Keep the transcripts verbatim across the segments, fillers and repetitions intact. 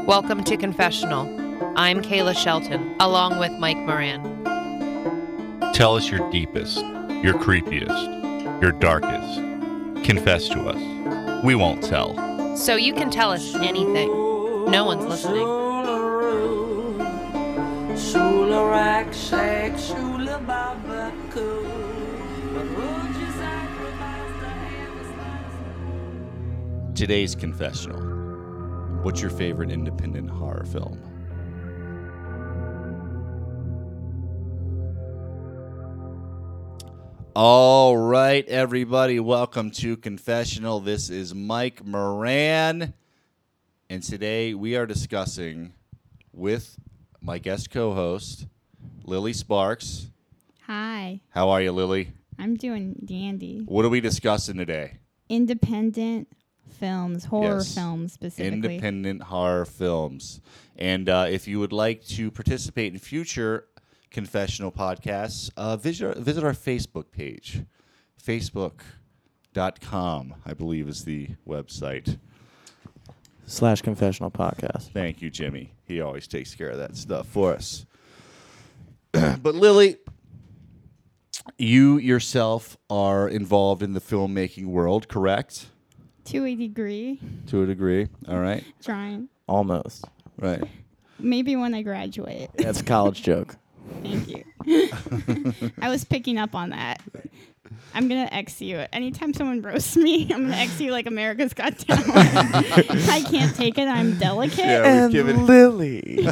Welcome to Confessional. I'm Kayla Shelton, along with Mike Moran. Tell us your deepest, your creepiest, your darkest. Confess to us. We won't tell. So you can tell us anything. No one's listening. Today's confessional. What's your favorite independent horror film? All right, everybody, welcome to Confessional. This is Mike Moran, and today we are discussing with my guest co-host, Lily Sparks. Hi. How are you, Lily? I'm doing dandy. What are we discussing today? Independent films, horror Yes. films specifically. Independent horror films. And uh, if you would like to participate in future confessional podcasts, uh, visit, visit our Facebook page. Facebook dot com, I believe, is the website. Slash confessional podcast. Thank you, Jimmy. He always takes care of that stuff for us. But Lily, you yourself are involved in the filmmaking world, correct? To a degree. To a degree, all right. Trying. Almost. Right. Maybe when I graduate. That's a college joke. Thank you. I was picking up on that. I'm going to X you. Anytime someone roasts me, I'm going to X you like America's Got Talent. I can't take it. I'm delicate. Yeah, we've given Lily.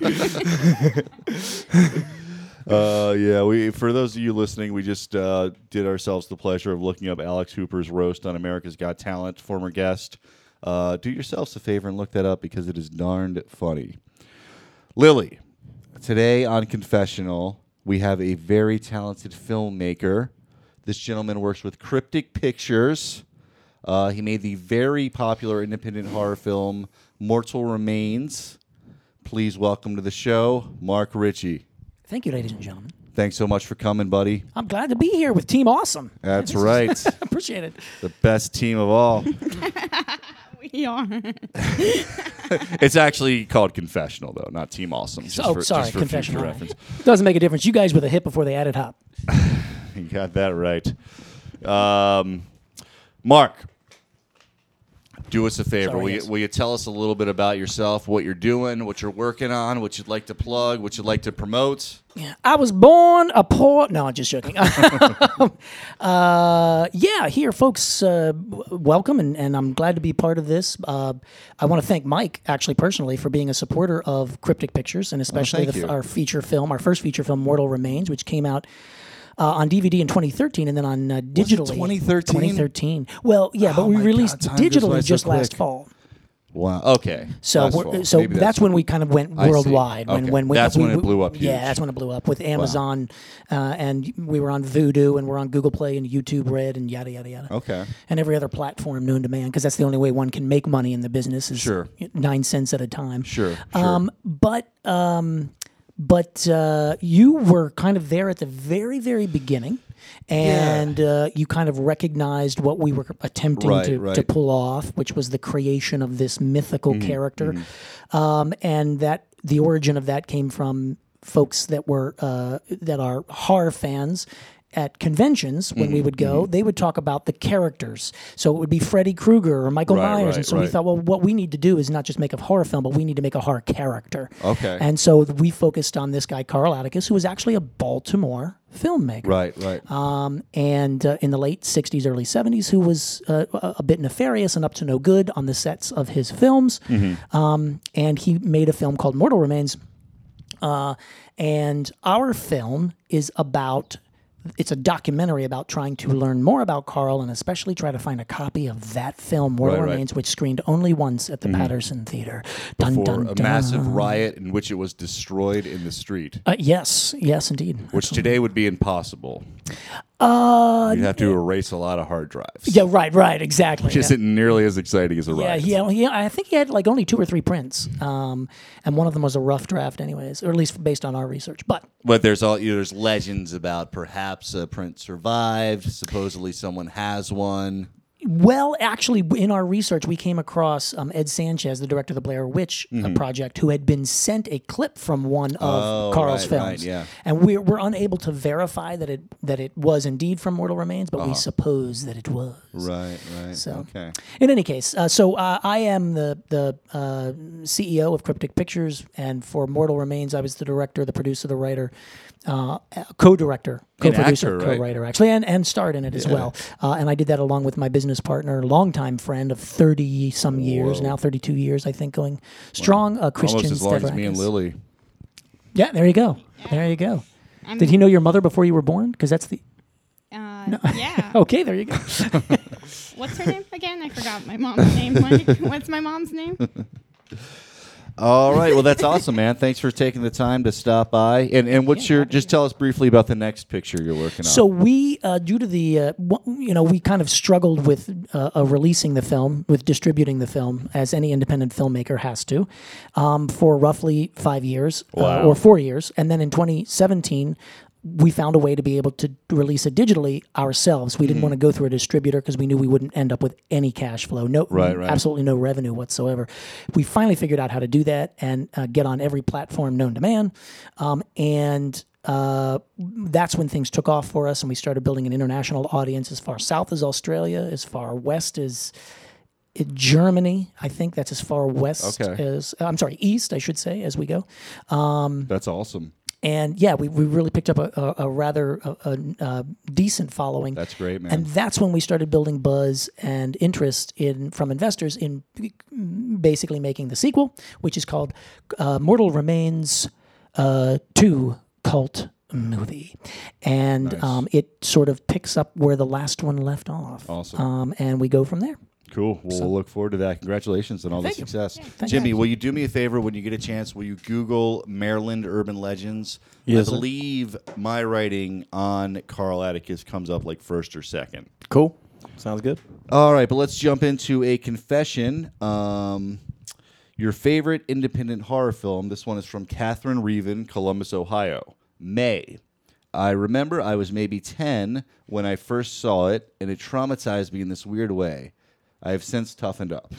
Uh, yeah, we for those of you listening, we just uh, did ourselves the pleasure of looking up Alex Hooper's roast on America's Got Talent, former guest. Uh, do yourselves a favor and look that up because it is darned funny. Lily, today on Confessional, we have a very talented filmmaker. This gentleman works with Cryptic Pictures. Uh, he made the very popular independent horror film Mortal Remains. Please welcome to the show, Mark Ritchie. Thank you, ladies and gentlemen. Thanks so much for coming, buddy. I'm gled to be here with Team Awesome. That's right. Appreciate it. The best team of all. We are. It's actually called Confessional, though, not Team Awesome. Just oh, for, sorry, just for Confessional. future reference. Doesn't make a difference. You guys with a hip before they added hop. You got that right. Um, Mark, do us a favor. Sorry, will, yes. you, will you tell us a little bit about yourself, what you're doing, what you're working on, what you'd like to plug, what you'd like to promote? Yeah, I was born a poor. No, I'm just joking. uh, yeah, here, folks. Uh, w- welcome, and, and I'm glad to be part of this. Uh, I want to thank Mike, actually, personally, for being a supporter of Cryptic Pictures, and especially thank the, you. our feature film, our first feature film, Mortal Remains, which came out. Uh, on D V D in twenty thirteen, and then on uh, digitally. twenty thirteen? twenty thirteen. Well, yeah, but Oh we my released God, time goes by digitally so just last quick. fall. Wow. Okay. So, Last we're, fall. so Maybe that's, when we kind of went I see. worldwide. When, Okay. when we, That's we, when it we- blew up Yeah, huge. that's when it blew up with Amazon, uh, and we were on Vudu, and we're on Google Play and YouTube Red, and yada yada yada. Okay. And every other platform known to man, because that's the only way one can make money in the business is Sure. nine cents at a time. Sure. Sure. Um, but um, but uh, you were kind of there at the very very beginning. And uh, you kind of recognized what we were attempting Right, to, right. to pull off, which was the creation of this mythical Mm-hmm, character, um, and that the origin of that came from folks that were uh, that are horror fans. At conventions, when Mm-hmm, we would go, they would talk about the characters. So it would be Freddy Krueger or Michael Right, Myers. right, and so we right. thought, well, what we need to do is not just make a horror film, but we need to make a horror character. Okay. And so we focused on this guy, Carl Atticus, who was actually a Baltimore filmmaker. Right, right. Um, and uh, in the late sixties, early seventies, who was uh, a a bit nefarious and up to no good on the sets of his films. Mm-hmm. Um, and he made a film called Mortal Remains. Uh, and our film is about... It's a documentary about trying to learn more about Carl and especially try to find a copy of that film, Mortal Right, right. Remains, which screened only once at the Patterson Theater. Dun, For dun, a dun. massive riot in which it was destroyed in the street, Uh, yes, yes, indeed. which today would be impossible. Uh, You'd have to erase a lot of hard drives. yeah, right, right, exactly. Which yeah. isn't nearly as exciting as a Yeah, riot. he, he, I think he had like only two or three prints, um, and one of them was a rough draft, anyways, or at least based on our research. But But there's all you know, there's legends about perhaps a print survived. Supposedly someone has one. Well, actually, in our research, we came across um, Ed Sanchez, the director of the Blair Witch uh, Project, who had been sent a clip from one of Oh, Carl's right, right, films, yeah. and we're we're unable to verify that it that it was indeed from Mortal Remains, but we suppose that it was. Right, right. So, okay. in any case, uh, so uh, I am the the uh, C E O of Cryptic Pictures, and for Mortal Remains, I was the director, the producer, the writer, uh, co-director, An co-producer, actor, right? co-writer, actually, and, and starred in it as well. Uh, and I did that along with my business partner, longtime friend of thirty some years now, thirty-two years, I think, going strong. Uh, Christian Almost as long as me and Stavrakis. Lily. Yeah, there you go. There you go. I'm, Did he know your mother before you were born? Because that's the. Uh, Yeah. Okay, there you go. What's her name again? I forgot my mom's name. Mike. What's my mom's name? All right. Well, that's awesome, man. Thanks for taking the time to stop by. And and what's your? Just tell us briefly about the next picture you're working on. So we, uh, due to the, uh, w- you know, we kind of struggled with uh, uh, releasing the film, with distributing the film, as any independent filmmaker has to, um, for roughly five years uh, Wow. or four years, and then in twenty seventeen. We found a way to be able to release it digitally ourselves. We didn't want to go through a distributor because we knew we wouldn't end up with any cash flow, no, Right, right. absolutely no revenue whatsoever. We finally figured out how to do that and uh, get on every platform known to man, um, and uh, that's when things took off for us, and we started building an international audience as far south as Australia, as far west as uh, Germany. I think that's as far west Okay. as I'm sorry, east, I should say, as we go. That's awesome. And yeah, we, we really picked up a, a, a rather a, a, a decent following. That's great, man. And that's when we started building buzz and interest in from investors in basically making the sequel, which is called uh, Mortal Remains uh, two Cult Movie. And Nice. um, it sort of picks up where the last one left off. Awesome. Um, and we go from there. Cool. Well, we'll look forward to that. Congratulations on all Thank the you. success. Thank Jimmy, you. will you do me a favor when you get a chance? Will you Google Maryland urban legends? Yes, I sir. believe my writing on Carl Atticus comes up like first or second. Cool. Sounds good. All right, but let's jump into a confession. Um, your favorite independent horror film. This one is from Catherine Reaven, Columbus, Ohio. May. I remember I was maybe ten when I first saw it, and it traumatized me in this weird way. I have since toughened up.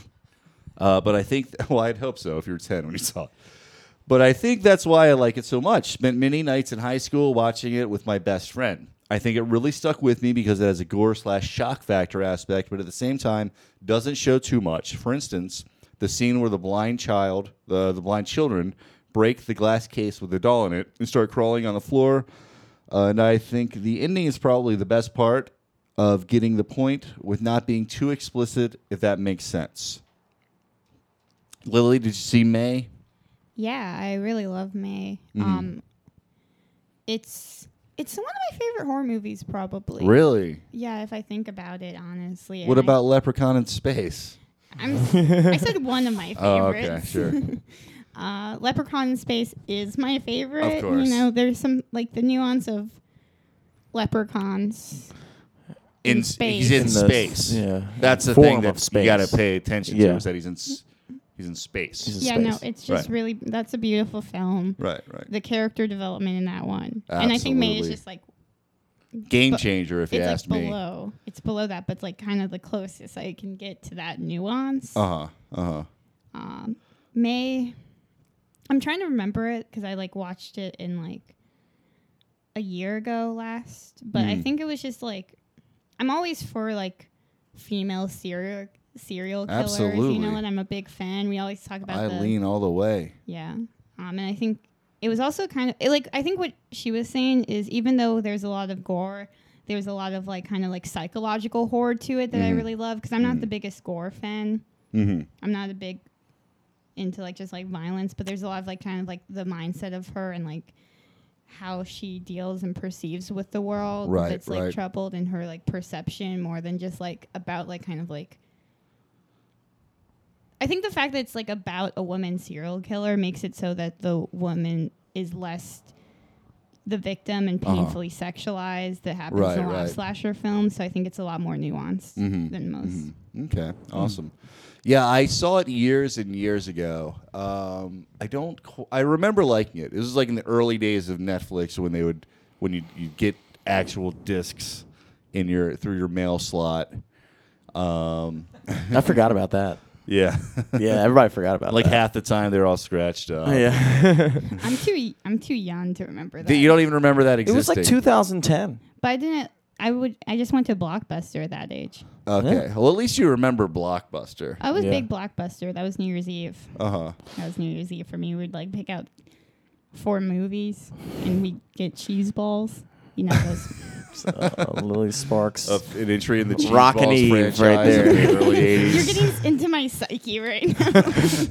Uh, but I think, well, I'd hope so if you were ten when you saw it. But I think that's why I like it so much. Spent many nights in high school watching it with my best friend. I think it really stuck with me because it has a gore slash shock factor aspect, but at the same time doesn't show too much. For instance, the scene where the blind child, the, the blind children, break the glass case with a doll in it and start crawling on the floor. Uh, and I think the ending is probably the best part of getting the point with not being too explicit, if that makes sense. Lily, did you see May? Yeah, I really love May. Mhm. Um, it's it's one of my favorite horror movies, probably. Really? Yeah, if I think about it, honestly. What And about Leprechaun in Space? I, I'm, I said one of my Oh, okay, favorites. sure. uh, Leprechaun in Space is my favorite. Of course. You know, there's some like the nuance of leprechauns. In, In s- space. He's in, In the- space. yeah. That's the Form thing of that you space. got to pay attention to Yeah. is that he's in s- he's in space. He's in Yeah, no, space. it's just Right. really that's a beautiful film. Right, right. The character development in that one, and I think May is Absolutely. just like Game but changer, if you it's ask like me. below. It's below that, but it's like kind of the closest I can get to that nuance. Uh huh. Uh huh. Um, May, I'm trying to remember it because I like watched it in like a year ago last, but I Mhm. think it was just like I'm always for like female serial serial killers, Absolutely. you know, and I'm a big fan. We always talk about I the lean all the way. yeah, um, and I think it was also kind of it, like I think what she was saying is even though there's a lot of gore, there's a lot of like kind of like psychological horror to it that I Mhm. really love because I'm not Mhm. the biggest gore fan. Mm-hmm. I'm not a big into like just like violence, but there's a lot of like kind of like the mindset of her and like how she deals and perceives with the world Right, that's like right. troubled and her like perception more than just like about like kind of like I think the fact that it's like about a woman serial killer makes it so that the woman is less the victim and Uh-huh. painfully sexualized that happens Right, in a lot right. of slasher films. So I think it's a lot more nuanced Mhm. than most. Mhm. Okay, awesome. Yeah, I saw it years and years ago. Um, I don't. Qu- I remember liking it. This was like in the early days of Netflix when they would when you you get actual discs in your through your mail slot. Um, I forgot about that. yeah, Yeah, everybody forgot about like that. half the time they're all scratched up. Yeah. I'm too I'm too young to remember that. Th- You don't even remember that It existing. was like two thousand ten. but I didn't. I would. I just went to Blockbuster at that age. Okay, well at least you remember Blockbuster. I was Yeah. big Blockbuster. That was New Year's Eve. Uh huh. That was New Year's Eve for me. We'd like pick out four movies and we'd get cheese balls. You know those. Uh, Lily Sparks. An entry in the Cheese Rockin' Balls Eve franchise right there. of the early eighties. You're getting into my psyche right now.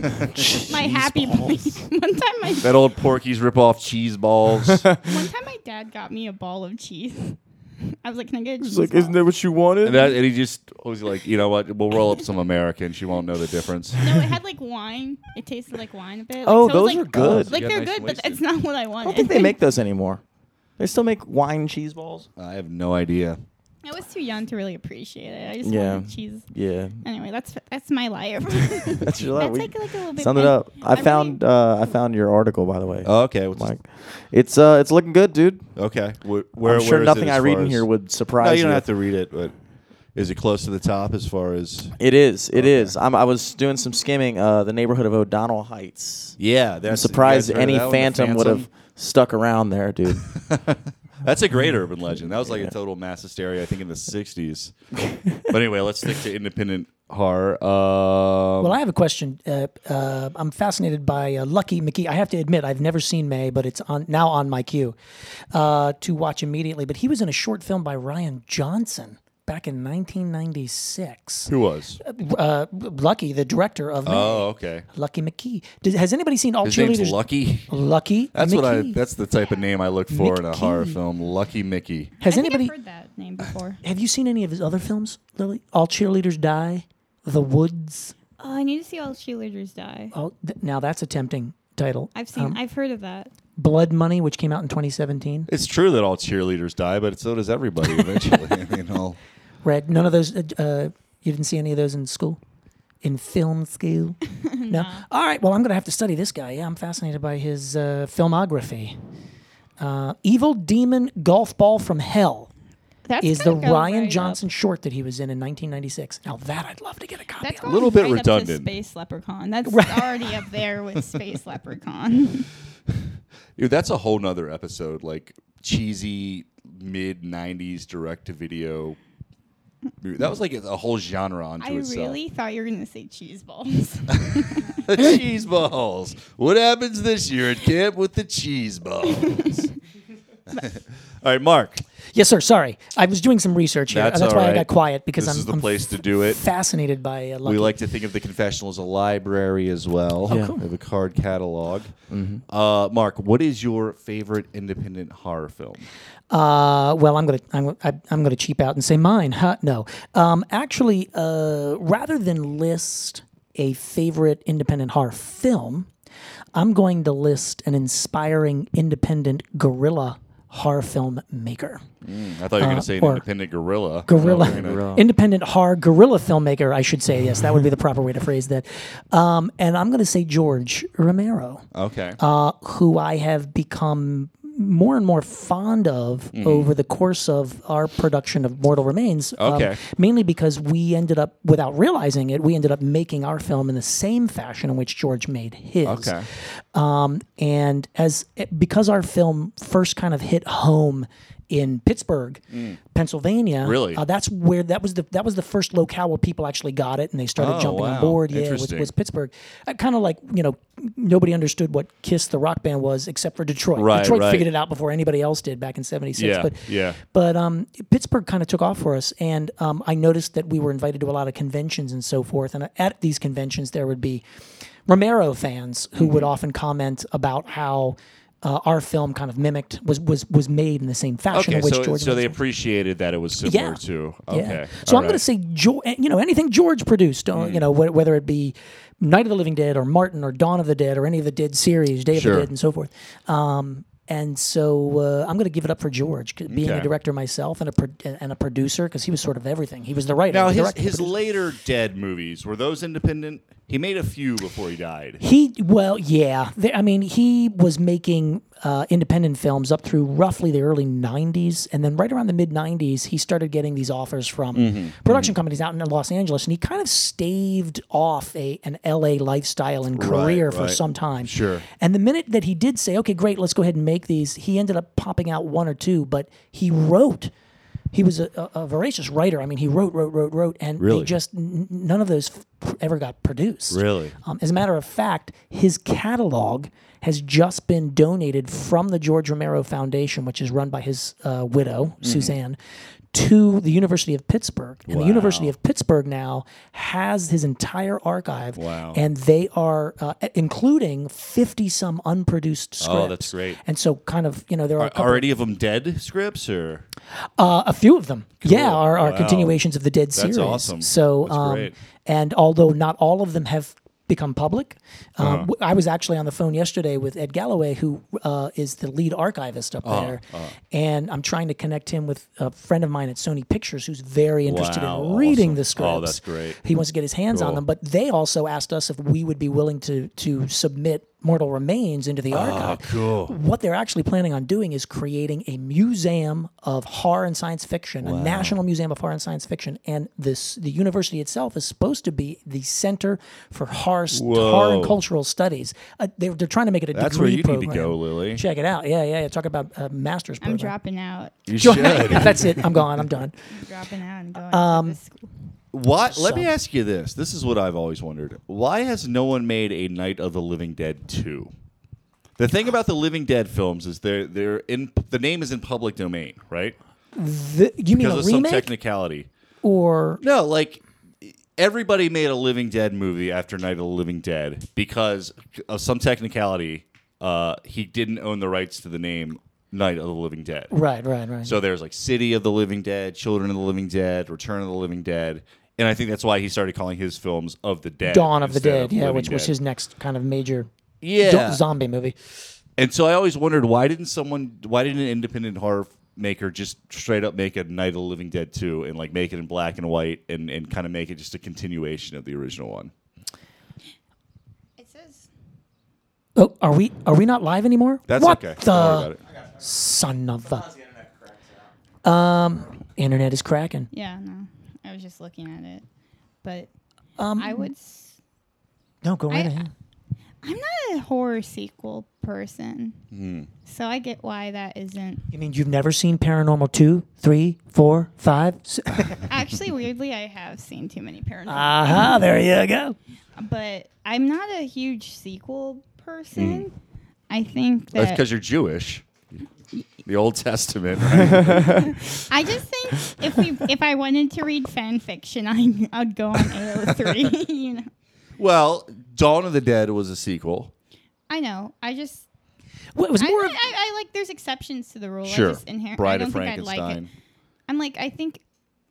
My happy place. One time my That old Porky's rip-off cheese balls. one time my dad got me a ball of cheese. I was like, "Can I get a cheese She's like, ball?" isn't that what you wanted? and, that, and he just was like, you know what? We'll roll up some American. She won't know the difference. No, it had like wine. It tasted like wine a bit. Like, Oh, so it was those like, are good. Like Yeah, they're nice good, and but wasted. it's not what I I wanted. don't think they make those anymore. They still make wine cheese balls? I have no idea. I was too young to really appreciate it. I just Yeah. wanted cheese. Yeah. Anyway, that's that's my life. That's your That's life. like, like a little bit. Summed it I- up. I, I really- found uh, I found your article, by the way, Oh, okay. What's Mike. It's uh it's looking good, dude. Okay. Where, where, I'm sure where is nothing it I as read far in as- here would surprise No, you you. don't have to read it, but is it close to the top as far as? It is. It Okay. is. I'm, I was doing some skimming. Uh, the neighborhood of O'Donnell Heights. Yeah, I'm that's. surprised you guys heard any of that one, the Phantom would have stuck around there, dude. That's a great urban legend. That was like Yeah. a total mass hysteria, I think, in the sixties. But anyway, let's stick to independent horror. Um, Well, I have a question. Uh, uh, I'm fascinated by uh, Lucky McKee. I have to admit, I've never seen May, but it's on now on my queue uh, to watch immediately. But he was in a short film by Ryan Johnson back in nineteen ninety-six. who was? Uh, Lucky, the director of May. Oh, okay. Lucky McKee. Did, has anybody seen All His Cheerleaders? name's Lucky. Lucky That's what I. McKee. That's the type of name I look for in a horror Mickey. film. Lucky Mickey. Has I think anybody? I've heard that name before. Have you seen any of his other films, Lily? All Cheerleaders Die, The Woods. Oh, I need to see all cheerleaders die. Oh, th- now that's a tempting title. I've seen. Um, I've heard of that. Blood Money, which came out in twenty seventeen. It's true that all cheerleaders die, but so does everybody eventually. I mean, all. Red. None of those. Uh, uh, you didn't see any of those in school, in film school. No. All right. Well, I'm going to have to study this guy. Yeah, I'm fascinated by his uh, filmography. Uh, Evil Demon Golf Ball from Hell That's is the gonna go Ryan right Johnson Up. short that he was in in nineteen ninety-six. Now that I'd love to get a copy That's of. going little bit right up to redundant. Space Leprechaun. That's Right. already up there with Space Leprechaun. Dude, that's a whole nother episode. Like cheesy mid nineties direct to video. That was like a whole genre unto I itself. really thought you were going to say cheese balls. The cheese balls. What happens this year at camp with the cheese balls? All right, Mark. Yes, sir. Sorry, I was doing some research here. That's That's all why I right. got quiet because This I'm, is the I'm place to do it. fascinated by uh, Lucky. We like to think of the confessional as a library as well. Oh, cool. We have a card catalog. Uh, Mark, what is your favorite independent horror film? Uh, well, I'm gonna I'm, I- I'm gonna cheap out and say mine. Huh? No, um, actually, uh, rather than list a favorite independent horror film, I'm going to list an inspiring independent guerrilla horror film maker. I thought you were going Uh, to say an or independent gorilla. Guerrilla, Oh, very nice. independent horror guerrilla filmmaker. I should say yes. That would be the proper way to phrase that. Um, and I'm going to say George Romero. Okay. uh, who I have become more and more fond of over the course of our production of Mortal Remains. um, Okay. mainly because we ended up, without realizing it, we ended up making our film in the same fashion in which George made his. Okay. Um, and as because our film first kind of hit home in Pittsburgh, Pennsylvania. Really? Uh, that's where that was the that was the first locale where people actually got it and they started Oh, jumping wow. on board. Yeah, was, Interesting. was Pittsburgh. Uh, kind of like you know nobody understood what Kiss the rock band was except for Detroit. Right, Detroit right. figured it out before anybody else did back in seventy-six. Yeah, But yeah. but um, Pittsburgh kind of took off for us, and um, I noticed that we were invited to a lot of conventions and so forth. And at these conventions, there would be Romero fans who would Mm-hmm. often comment about how uh, our film kind of mimicked was was was made in the same fashion Okay, in which so, George. so they made it. appreciated that it was similar Yeah. to. Yeah. Okay. So all I'm going right. to say, jo- you know, anything George produced, uh, Mm. you know, wh- whether it be Night of the Living Dead or Martin or Dawn of the Dead or any of the Dead series, Day of Sure. the Dead, and so forth. Um, and so uh, I'm going to give it up for George, 'cause being Okay. a director myself and a pro- and a producer, because he was sort of everything. He was the writer. Now, the his, director, his producer. later Dead movies, were those independent? He made a few before he died. He well, yeah. There, I mean, he was making uh, independent films up through roughly the early nineties, and then right around the mid nineties, he started getting these offers from Mm-hmm. production companies out in Los Angeles, and he kind of staved off a an L A lifestyle and career Right, for right. some time. Sure. And the minute that he did say, "Okay, great, let's go ahead and make these," he ended up popping out one or two, but he wrote. He was a, a, a voracious writer. I mean, he wrote, wrote, wrote, wrote, and Really? they just n- none of those f- ever got produced. Really? Um, as a matter of fact, his catalog has just been donated from the George Romero Foundation, which is run by his uh, widow, Mm-hmm. Suzanne, to the University of Pittsburgh. And Wow. the University of Pittsburgh now has his entire archive. Wow. And they are, uh, including fifty some unproduced scripts. Oh, that's great. And so, kind of, you know, there are, a Are, couple are any of them dead scripts or? uh, a few of them, yeah, are, are Wow. continuations of the Dead That's series. awesome. So, That's um, great. and although not all of them have become public, um, Uh-huh. w- I was actually on the phone yesterday with Ed Galloway, who uh, is the lead archivist up Uh-huh. there, and I'm trying to connect him with a friend of mine at Sony Pictures who's very interested Wow, in reading awesome. the scripts. Oh, that's great. He wants to get his hands on Cool. them, but they also asked us if we would be willing to to submit Mortal Remains into the archive. Oh, cool. What they're actually planning on doing is creating a museum of horror and science fiction, a national museum of horror and science fiction, and this the university itself is supposed to be the center for horror, Whoa. horror and cultural studies. Uh, they're, they're trying to make it a That's where degree you program. need to go, Lily. Check it out. Yeah, yeah. yeah. Talk about a master's I'm program. dropping out. You should. That's it. I'm gone. I'm done. I'm dropping out and going Um, to this school. Why? Let me So- ask you this. This is what I've always wondered. Why has no one made a Night of the Living Dead two? The thing about the Living Dead films is they're they're in the name is in public domain, right? The, you mean Because a of some remake technicality. or No, like everybody made a Living Dead movie after Night of the Living Dead because of some technicality. Uh, he didn't own the rights to the name Night of the Living Dead. right, right, right? So there's like City of the Living Dead, Children of the Living Dead, Return of the Living Dead, and I think that's why he started calling his films of the Dead. Dawn of the instead Dead, yeah, Living which was Dead. his next kind of major yeah. do- zombie movie. And so I always wondered why didn't someone, why didn't an independent horror maker just straight up make a Night of the Living Dead two and like make it in black and white and, and kind of make it just a continuation of the original one? It says Oh, are we are we not live anymore? That's what okay. the Don't worry about it. son of a um internet is cracking. yeah, no. I was just looking at it, but Um, I would. S- no, go right I- ahead. I'm not a horror sequel person, Hmm. so I get why that isn't. You mean you've never seen Paranormal two, three, four, five? s- Actually, weirdly, I have seen too many paranormal. Aha, there you go. But I'm not a huge sequel person. Mm. I think That's that because you're Jewish. The Old Testament, right? I just think if we if I wanted to read fan fiction, I I'd go on A O three. You know, Well, Dawn of the Dead was a sequel. I know. I just Well, it was I, more I, of I, I like. There's exceptions to the rule. Sure. I just inher- I Bride don't of think I'd Frankenstein. like it. I'm like I think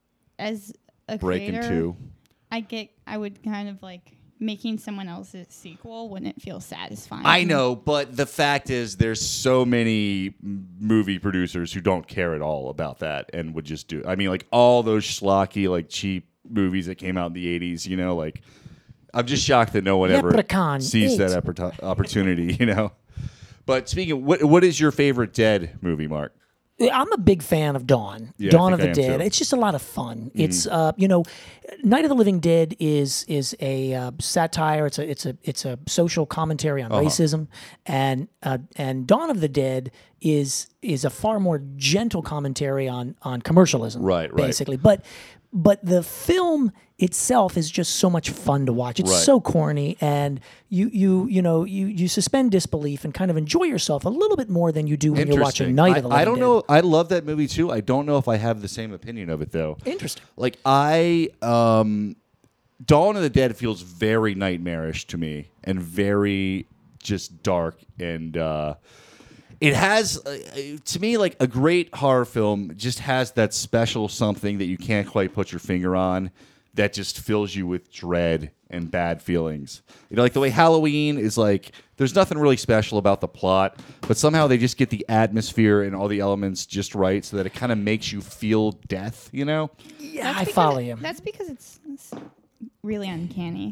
as a Breaking creator, two. I get I would kind of like making someone else's sequel wouldn't feel satisfying. I know, but the fact is, there's so many m- movie producers who don't care at all about that and would just do. I mean, like all those schlocky, like cheap movies that came out in the eighties. You know, like I'm just shocked that no one ever Leprechaun sees that eight. oppor- opportunity. You know. But speaking, of, what what is your favorite Dead movie, Mark? I'm a big fan of Dawn. Yeah, I Dawn of think the I am Dead. too. It's just a lot of fun. It's uh, you know, Night of the Living Dead is is a uh, satire. It's a it's a it's a social commentary on racism, and uh, and Dawn of the Dead is is a far more gentle commentary on on commercialism. Right, right. Basically, but but the film itself is just so much fun to watch. It's Right. so corny, and you you you know you you suspend disbelief and kind of enjoy yourself a little bit more than you do when you're watching Interesting. Night I, of the Living I don't Dead. know. I love that movie too. I don't know if I have the same opinion of it though. Interesting. Like I, um, Dawn of the Dead feels very nightmarish to me and very just dark and uh, it has uh, to me like a great horror film just has that special something that you can't quite put your finger on that just fills you with dread and bad feelings. You know, like the way Halloween is like, there's nothing really special about the plot, but somehow they just get the atmosphere and all the elements just right so that it kind of makes you feel death, you know? Yeah, That's I because follow it- you. That's because it's, it's really uncanny.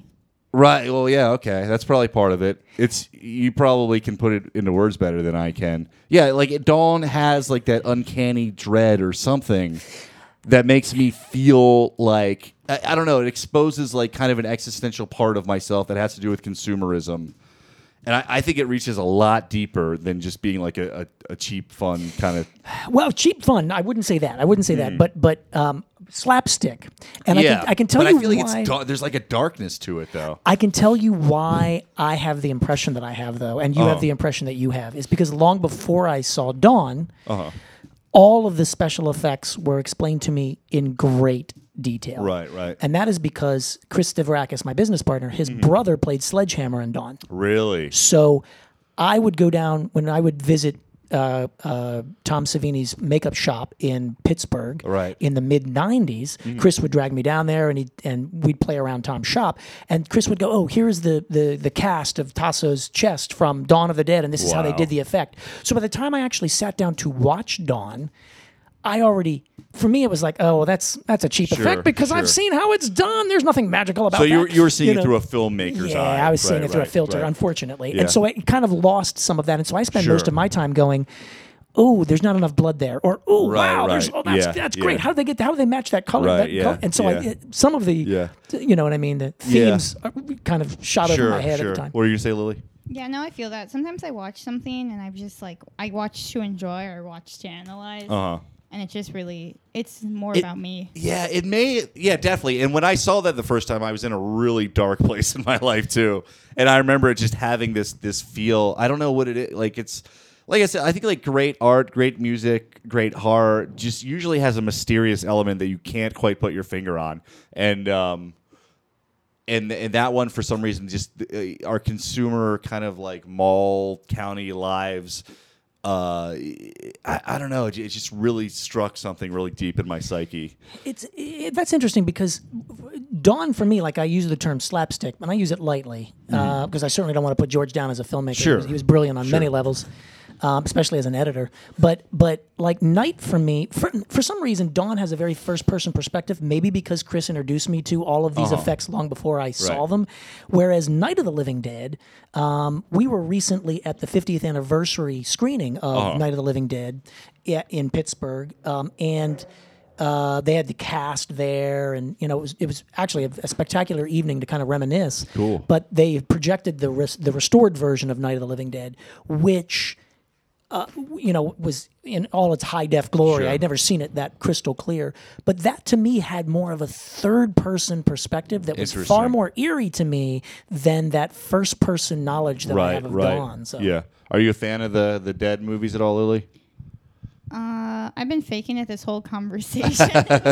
Right. Well, yeah. Okay, that's probably part of it. It's you probably can put it into words better than I can. Yeah, like Dawn has like that uncanny dread or something that makes me feel like I, I don't know. It exposes like kind of an existential part of myself that has to do with consumerism, and I, I think it reaches a lot deeper than just being like a, a, a cheap, fun kind of. Well, cheap fun. I wouldn't say that. I wouldn't say that. But but um, slapstick. And yeah, I can I can tell but you I feel like why. it's da- there's like a darkness to it though. I can tell you why I have the impression that I have, though, and you Uh-huh. have the impression that you have, is because long before I saw Dawn, Uh-huh. all of the special effects were explained to me in great detail. Right. Right. And that is because Chris Stavrakis, my business partner, his Mm-hmm. brother played Sledgehammer in Dawn. Really. So I would go down when I would visit uh, uh, Tom Savini's makeup shop in Pittsburgh Right. in the mid nineties. Chris would drag me down there, and he and we'd play around Tom's shop. And Chris would go, "Oh, here's the the the cast of Tasso's chest from Dawn of the Dead, and this is how they Wow. did the effect." So by the time I actually sat down to watch Dawn, I already. For me, it was like, oh, well, that's that's a cheap Sure, effect because sure. I've seen how it's done. There's nothing magical about So that. you were, you were seeing know? it through a filmmaker's Yeah, eye. I was seeing Right, it through right, a filter, right. unfortunately. Yeah. And so it kind of lost some of that. And so I spent most Sure. of my time going, oh, there's not enough blood there. Or, oh, Right, wow, there's, right. oh, that's, Yeah, that's yeah. great. How do they get, how do they match that color? Right, that yeah, color? And so yeah. I, it, some of the, Yeah. you know what I mean, the Yeah. themes are kind of shot Sure, over my head sure. at the time. What were you gonna say, Lily? Yeah, no, I feel that. Sometimes I watch something and I'm just like, I watch to enjoy or watch to analyze. Uh huh. And it just really, it's more It- about me. Yeah, it may. Yeah, definitely. And when I saw that the first time, I was in a really dark place in my life too. And I remember just having this this feel. I don't know what it is. Like it's like I said. I think like great art, great music, great horror just usually has a mysterious element that you can't quite put your finger on. And um, and and that one for some reason just uh, our consumer kind of like mall county lives. Uh, I, I don't know. It it just really struck something really deep in my psyche. It's it, that's interesting because Dawn for me, like I use the term slapstick, and I use it lightly because I certainly don't want to put George down as a filmmaker. Mm-hmm. Sure. He was, he was brilliant on many levels, um, especially as an editor. But but like Night for me, for, for some reason, Dawn has a very first person perspective. Maybe because Chris introduced me to all of these Uh-huh. effects long before I saw Right. them. Whereas Night of the Living Dead, um, we were recently at the fiftieth anniversary screening of Uh-huh. Night of the Living Dead i- in Pittsburgh, um, and. Uh, they had the cast there, and you know it was it was actually a, a spectacular evening to kind of reminisce. Cool. But they projected the res- the restored version of Night of the Living Dead, which uh, you know was in all its high def glory. Sure. I'd never seen it that crystal clear, but that to me had more of a third person perspective that was far Interesting. more eerie to me than that first person knowledge that I Right, have of right. Dawn. So. Yeah. Are you a fan of the the Dead movies at all, Lily? Uh, I've been faking it this whole conversation.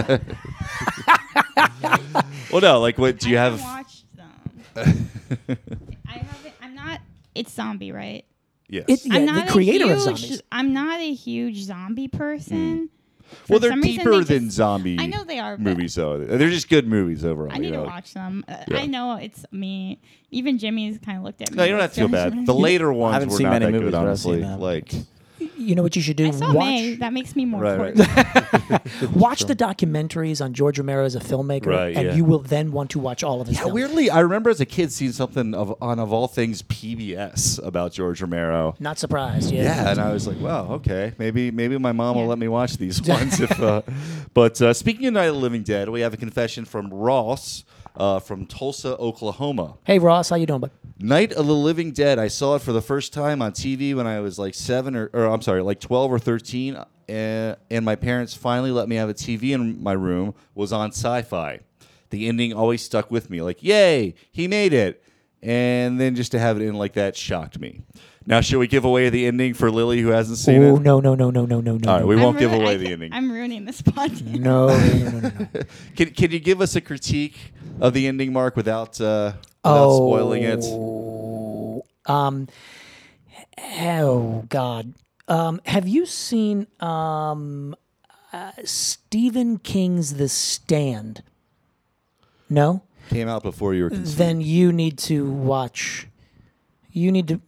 Well, no. Like, what do you I have? haven't watched them. I haven't. I'm not. It's zombie, right? Yes. It, yeah, I'm the not creator a huge, of zombies. I'm not a huge zombie person. For well, they're some reason, deeper they than just- zombie. I know they are, but movies, though. They're just good movies overall. I need you know? to watch them. Uh, Yeah. I know it's me. Even Jimmy's kind of looked at me. No, you don't like, have to feel bad. The later ones haven't were seen not many that movies, good, but I've seen honestly. them. Like, You know what you should do? I saw Watch. May. That makes me more Right, quirky. right. Watch the documentaries on George Romero as a filmmaker, Right, and yeah. you will then want to watch all of his yeah, films. weirdly, I remember as a kid seeing something of on of all things P B S about George Romero. Not surprised. Yeah. Yeah, and I was like, "Wow, okay, maybe maybe my mom will Yeah. let me watch these ones." If, uh, but uh, speaking of Night of the Living Dead, we have a confession from Ross uh, from Tulsa, Oklahoma. Hey Ross, how you doing, bud? Night of the Living Dead. I saw it for the first time on T V when I was like seven or, or I'm sorry, like twelve or thirteen, uh, and my parents finally let me have a T V in my room. Was on Sci-Fi. The ending always stuck with me. Like, yay, he made it, and then just to have it in like that shocked me. Now, should we give away the ending for Lily who hasn't seen Oh it? no no no no no no no. All right, no. we I'm won't give ruin- away I the ca- ending. I'm ruining this podcast. no, no, no, no, no, no. Can Can you give us a critique of the ending, Mark, without uh, without spoiling it? Oh, um, oh God. Um, have you seen um, uh, Stephen King's The Stand? No? Came out before you were conceived. Then you need to watch. You need to.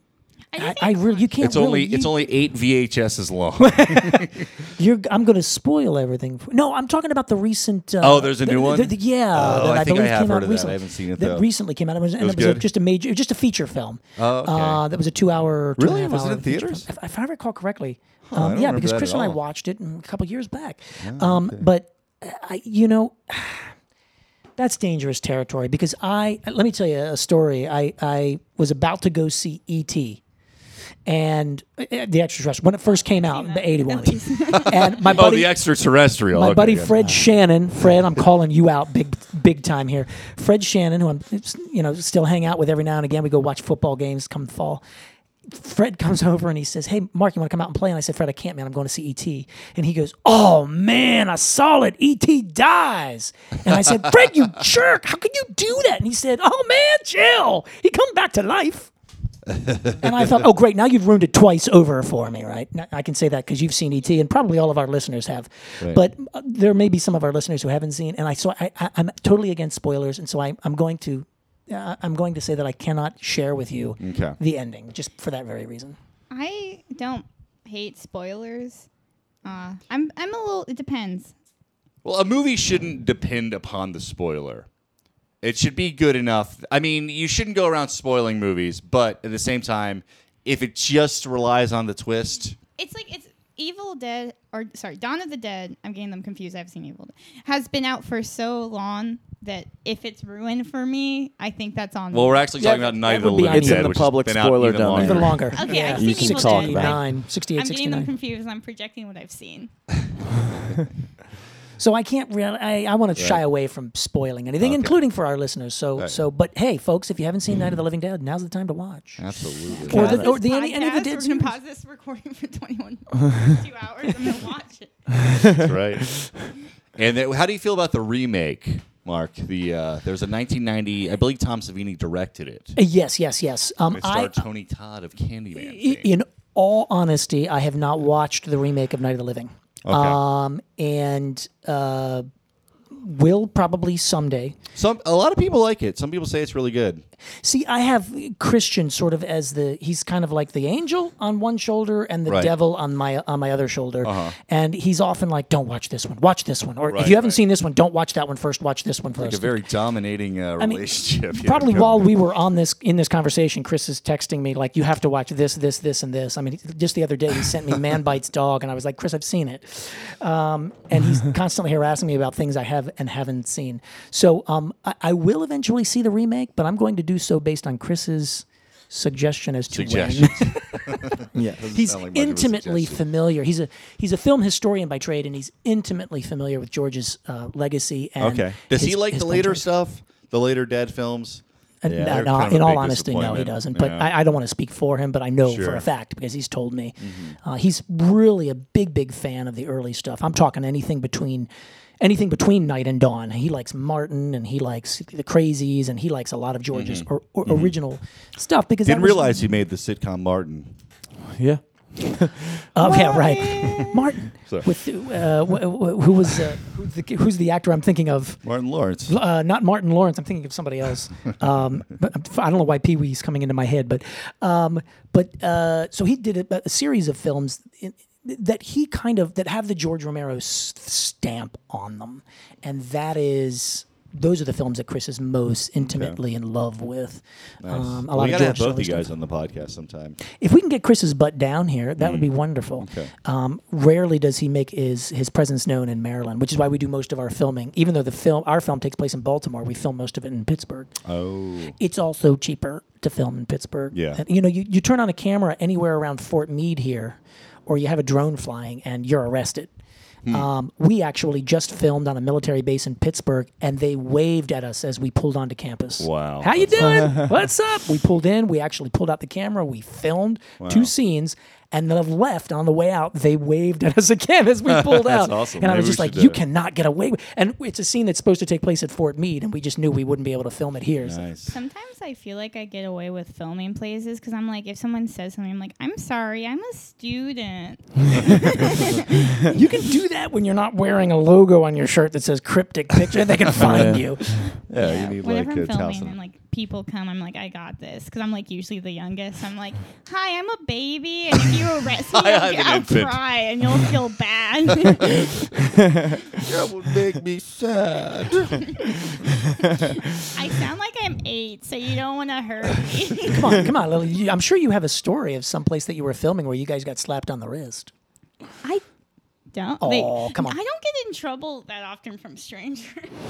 I, I, just I can't really, you can't. It's only really, it's you, only eight V H S's long. You're, I'm going to spoil everything. For, no, I'm talking about the recent. Uh, Oh, there's a the- new one? the- the- yeah, Oh, that I I, think I believe have came heard out of that. I recently. haven't seen it, That though. recently came out. It was, and was it was a, good? just a major, just a feature film. Oh, okay. Uh, that was a two-hour. Two Really? and a half Was it hour in feature theaters? film. If, if I recall correctly. I um, don't yeah, remember because that Chris at and I all. watched it a couple years back. um, But I, you know. That's dangerous territory because I let me tell you a story. I, I was about to go see E T and uh, the extraterrestrial when it first came out in eighty-one. And my Oh, buddy, the extraterrestrial. my Okay, buddy yeah. Fred Shannon, Fred, I'm calling you out big big time here. Fred Shannon, who I'm you know still hang out with every now and again. We go watch football games come fall. Fred comes over and he says, "Hey, Mark, you want to come out and play?" And I said, "Fred, I can't, man. I'm going to see E T" And he goes, "Oh, man, I saw it. E T dies." And I said, "Fred, you jerk. How could you do that?" And he said, "Oh, man, chill. He come back to life." And I thought, oh, great. Now you've ruined it twice over for me, right? Now, I can say that because you've seen E T and probably all of our listeners have. Right. But uh, there may be some of our listeners who haven't seen. And I so I, I, I'm totally against spoilers. And so I, I'm going to uh, I'm going to say that I cannot share with you Okay. the ending just for that very reason. I don't hate spoilers. Uh, I'm I'm a little. It depends. Well, a movie shouldn't depend upon the spoiler. It should be good enough. I mean, you shouldn't go around spoiling movies, but at the same time, if it just relies on the twist, It's like it's Evil Dead or sorry, Dawn of the Dead. I'm getting them confused. I've seen Evil Dead. Has been out for so long that if it's ruined for me, I think that's on. well, me. we're actually Yeah, talking about that Night of the would be Living It's in Dead, the which has public been out spoiler even domain. longer. Even longer. Okay, Yeah. I've You seen can Evil talk Dead. about it. sixty-nine, sixty-eight, I'm getting them sixty-nine. confused. I'm projecting what I've seen. So I can't really. I, I want to shy Right. away from spoiling anything, Okay. including for our listeners. So Right. so, but hey, folks, if you haven't seen Night of the Living Dead, now's the time to watch. Absolutely. Or Yeah. the, or the any, any of the Podcast, dead we're series. gonna pause this recording for twenty-one, two hours. I'm gonna watch it. That's right. And then, how do you feel about the remake, Mark? The uh, there's a nineteen ninety, I believe Tom Savini directed it. Uh, yes, yes, yes. Um, It I, starred Tony Todd of Candyman. I- fame. in all honesty, I have not watched the remake of Night of the Living. Okay. Um, and uh, will probably someday. Some a lot of people like it. Some people say it's really good. See, I have Christian sort of as the he's kind of like the angel on one shoulder and the Right. devil on my on my other shoulder. Uh-huh. And he's often like, "Don't watch this one. Watch this one." Or Right, if you haven't right. seen this one, don't watch that one first. Watch this one Like first. a very dominating uh, mean, relationship. Yeah, Probably good. while we were on this in this conversation, Chris is texting me like, "You have to watch this, this, this, and this." I mean, just the other day he sent me Man Bites Dog, and I was like, "Chris, I've seen it," um, and he's constantly harassing me about things I have and haven't seen. So um, I, I will eventually see the remake, but I'm going to do so based on Chris's suggestion as to Suggestions. when. Yeah. He's sound like much of a intimately suggestion. familiar. He's a he's a film historian by trade, and he's intimately familiar with George's uh, legacy. And Okay. Does he his- like his the later punch- stuff? The later Dead films? Uh, Yeah, no, they're no, kind of a in all big honesty, no, he disappointment. doesn't. But Yeah. I, I don't want to speak for him, but I know for Sure. a fact because he's told me. Uh, he's really a big, big fan of the early stuff. I'm talking anything between anything between Night and Dawn. He likes Martin, and he likes the Crazies, and he likes a lot of George's or, or original stuff. Because Didn't that was- realize he made the sitcom Martin. Yeah. Oh yeah, right. Martin, Sorry. with uh, wh- wh- who was uh, who's, the, who's the actor I'm thinking of? Martin Lawrence. Uh, not Martin Lawrence. I'm thinking of somebody else. Um, but I'm- I don't know why Pee Wee's coming into my head, but um, but uh, so he did a, a series of films in, that he kind of that have the George Romero s- stamp on them, and that is. Those are the films that Chris is most intimately in love with. Nice. Um, a Well, lot we of gotta have George both you Shelley guys stuff. on the podcast sometime. If we can get Chris's butt down here, that would be wonderful. Mm. Okay. Um, rarely does he make his his presence known in Maryland, which is why we do most of our filming. Even though the film, our film takes place in Baltimore, we film most of it in Pittsburgh. Oh. It's also cheaper to film in Pittsburgh. Yeah. And, you know, you, you turn on a camera anywhere around Fort Meade here, or you have a drone flying, and you're arrested. Hmm. Um, we actually just filmed on a military base in Pittsburgh, and they waved at us as we pulled onto campus. Wow. How you doing? What's up? We pulled in. We actually pulled out the camera. We filmed two scenes, and then left on the way out. They waved at us again as we pulled out. That's awesome. And I Maybe was we just like, should do "You it." cannot get away with." And it's a scene that's supposed to take place at Fort Meade, and we just knew we wouldn't be able to film it here. So- Nice. Sometimes I feel like I get away with filming places because I'm like, if someone says something, I'm like, I'm sorry, I'm a student. You can do that when you're not wearing a logo on your shirt that says cryptic picture. They can find you. Yeah, you need Whenever like I'm a towel. filming and like people come, I'm like, I got this because I'm like usually the youngest. I'm like, hi, I'm a baby, and if you arrest me, Hi, I'll, I'm an I'll infant. cry and you'll feel bad. That would make me sad. I sound like I'm eight, so you don't want to hurt me. Come on, come on, Lily. You- I'm sure you have a story of someplace that you were filming where you guys got slapped on the wrist. I don't. Oh, like, come on. I don't get in trouble that often from strangers.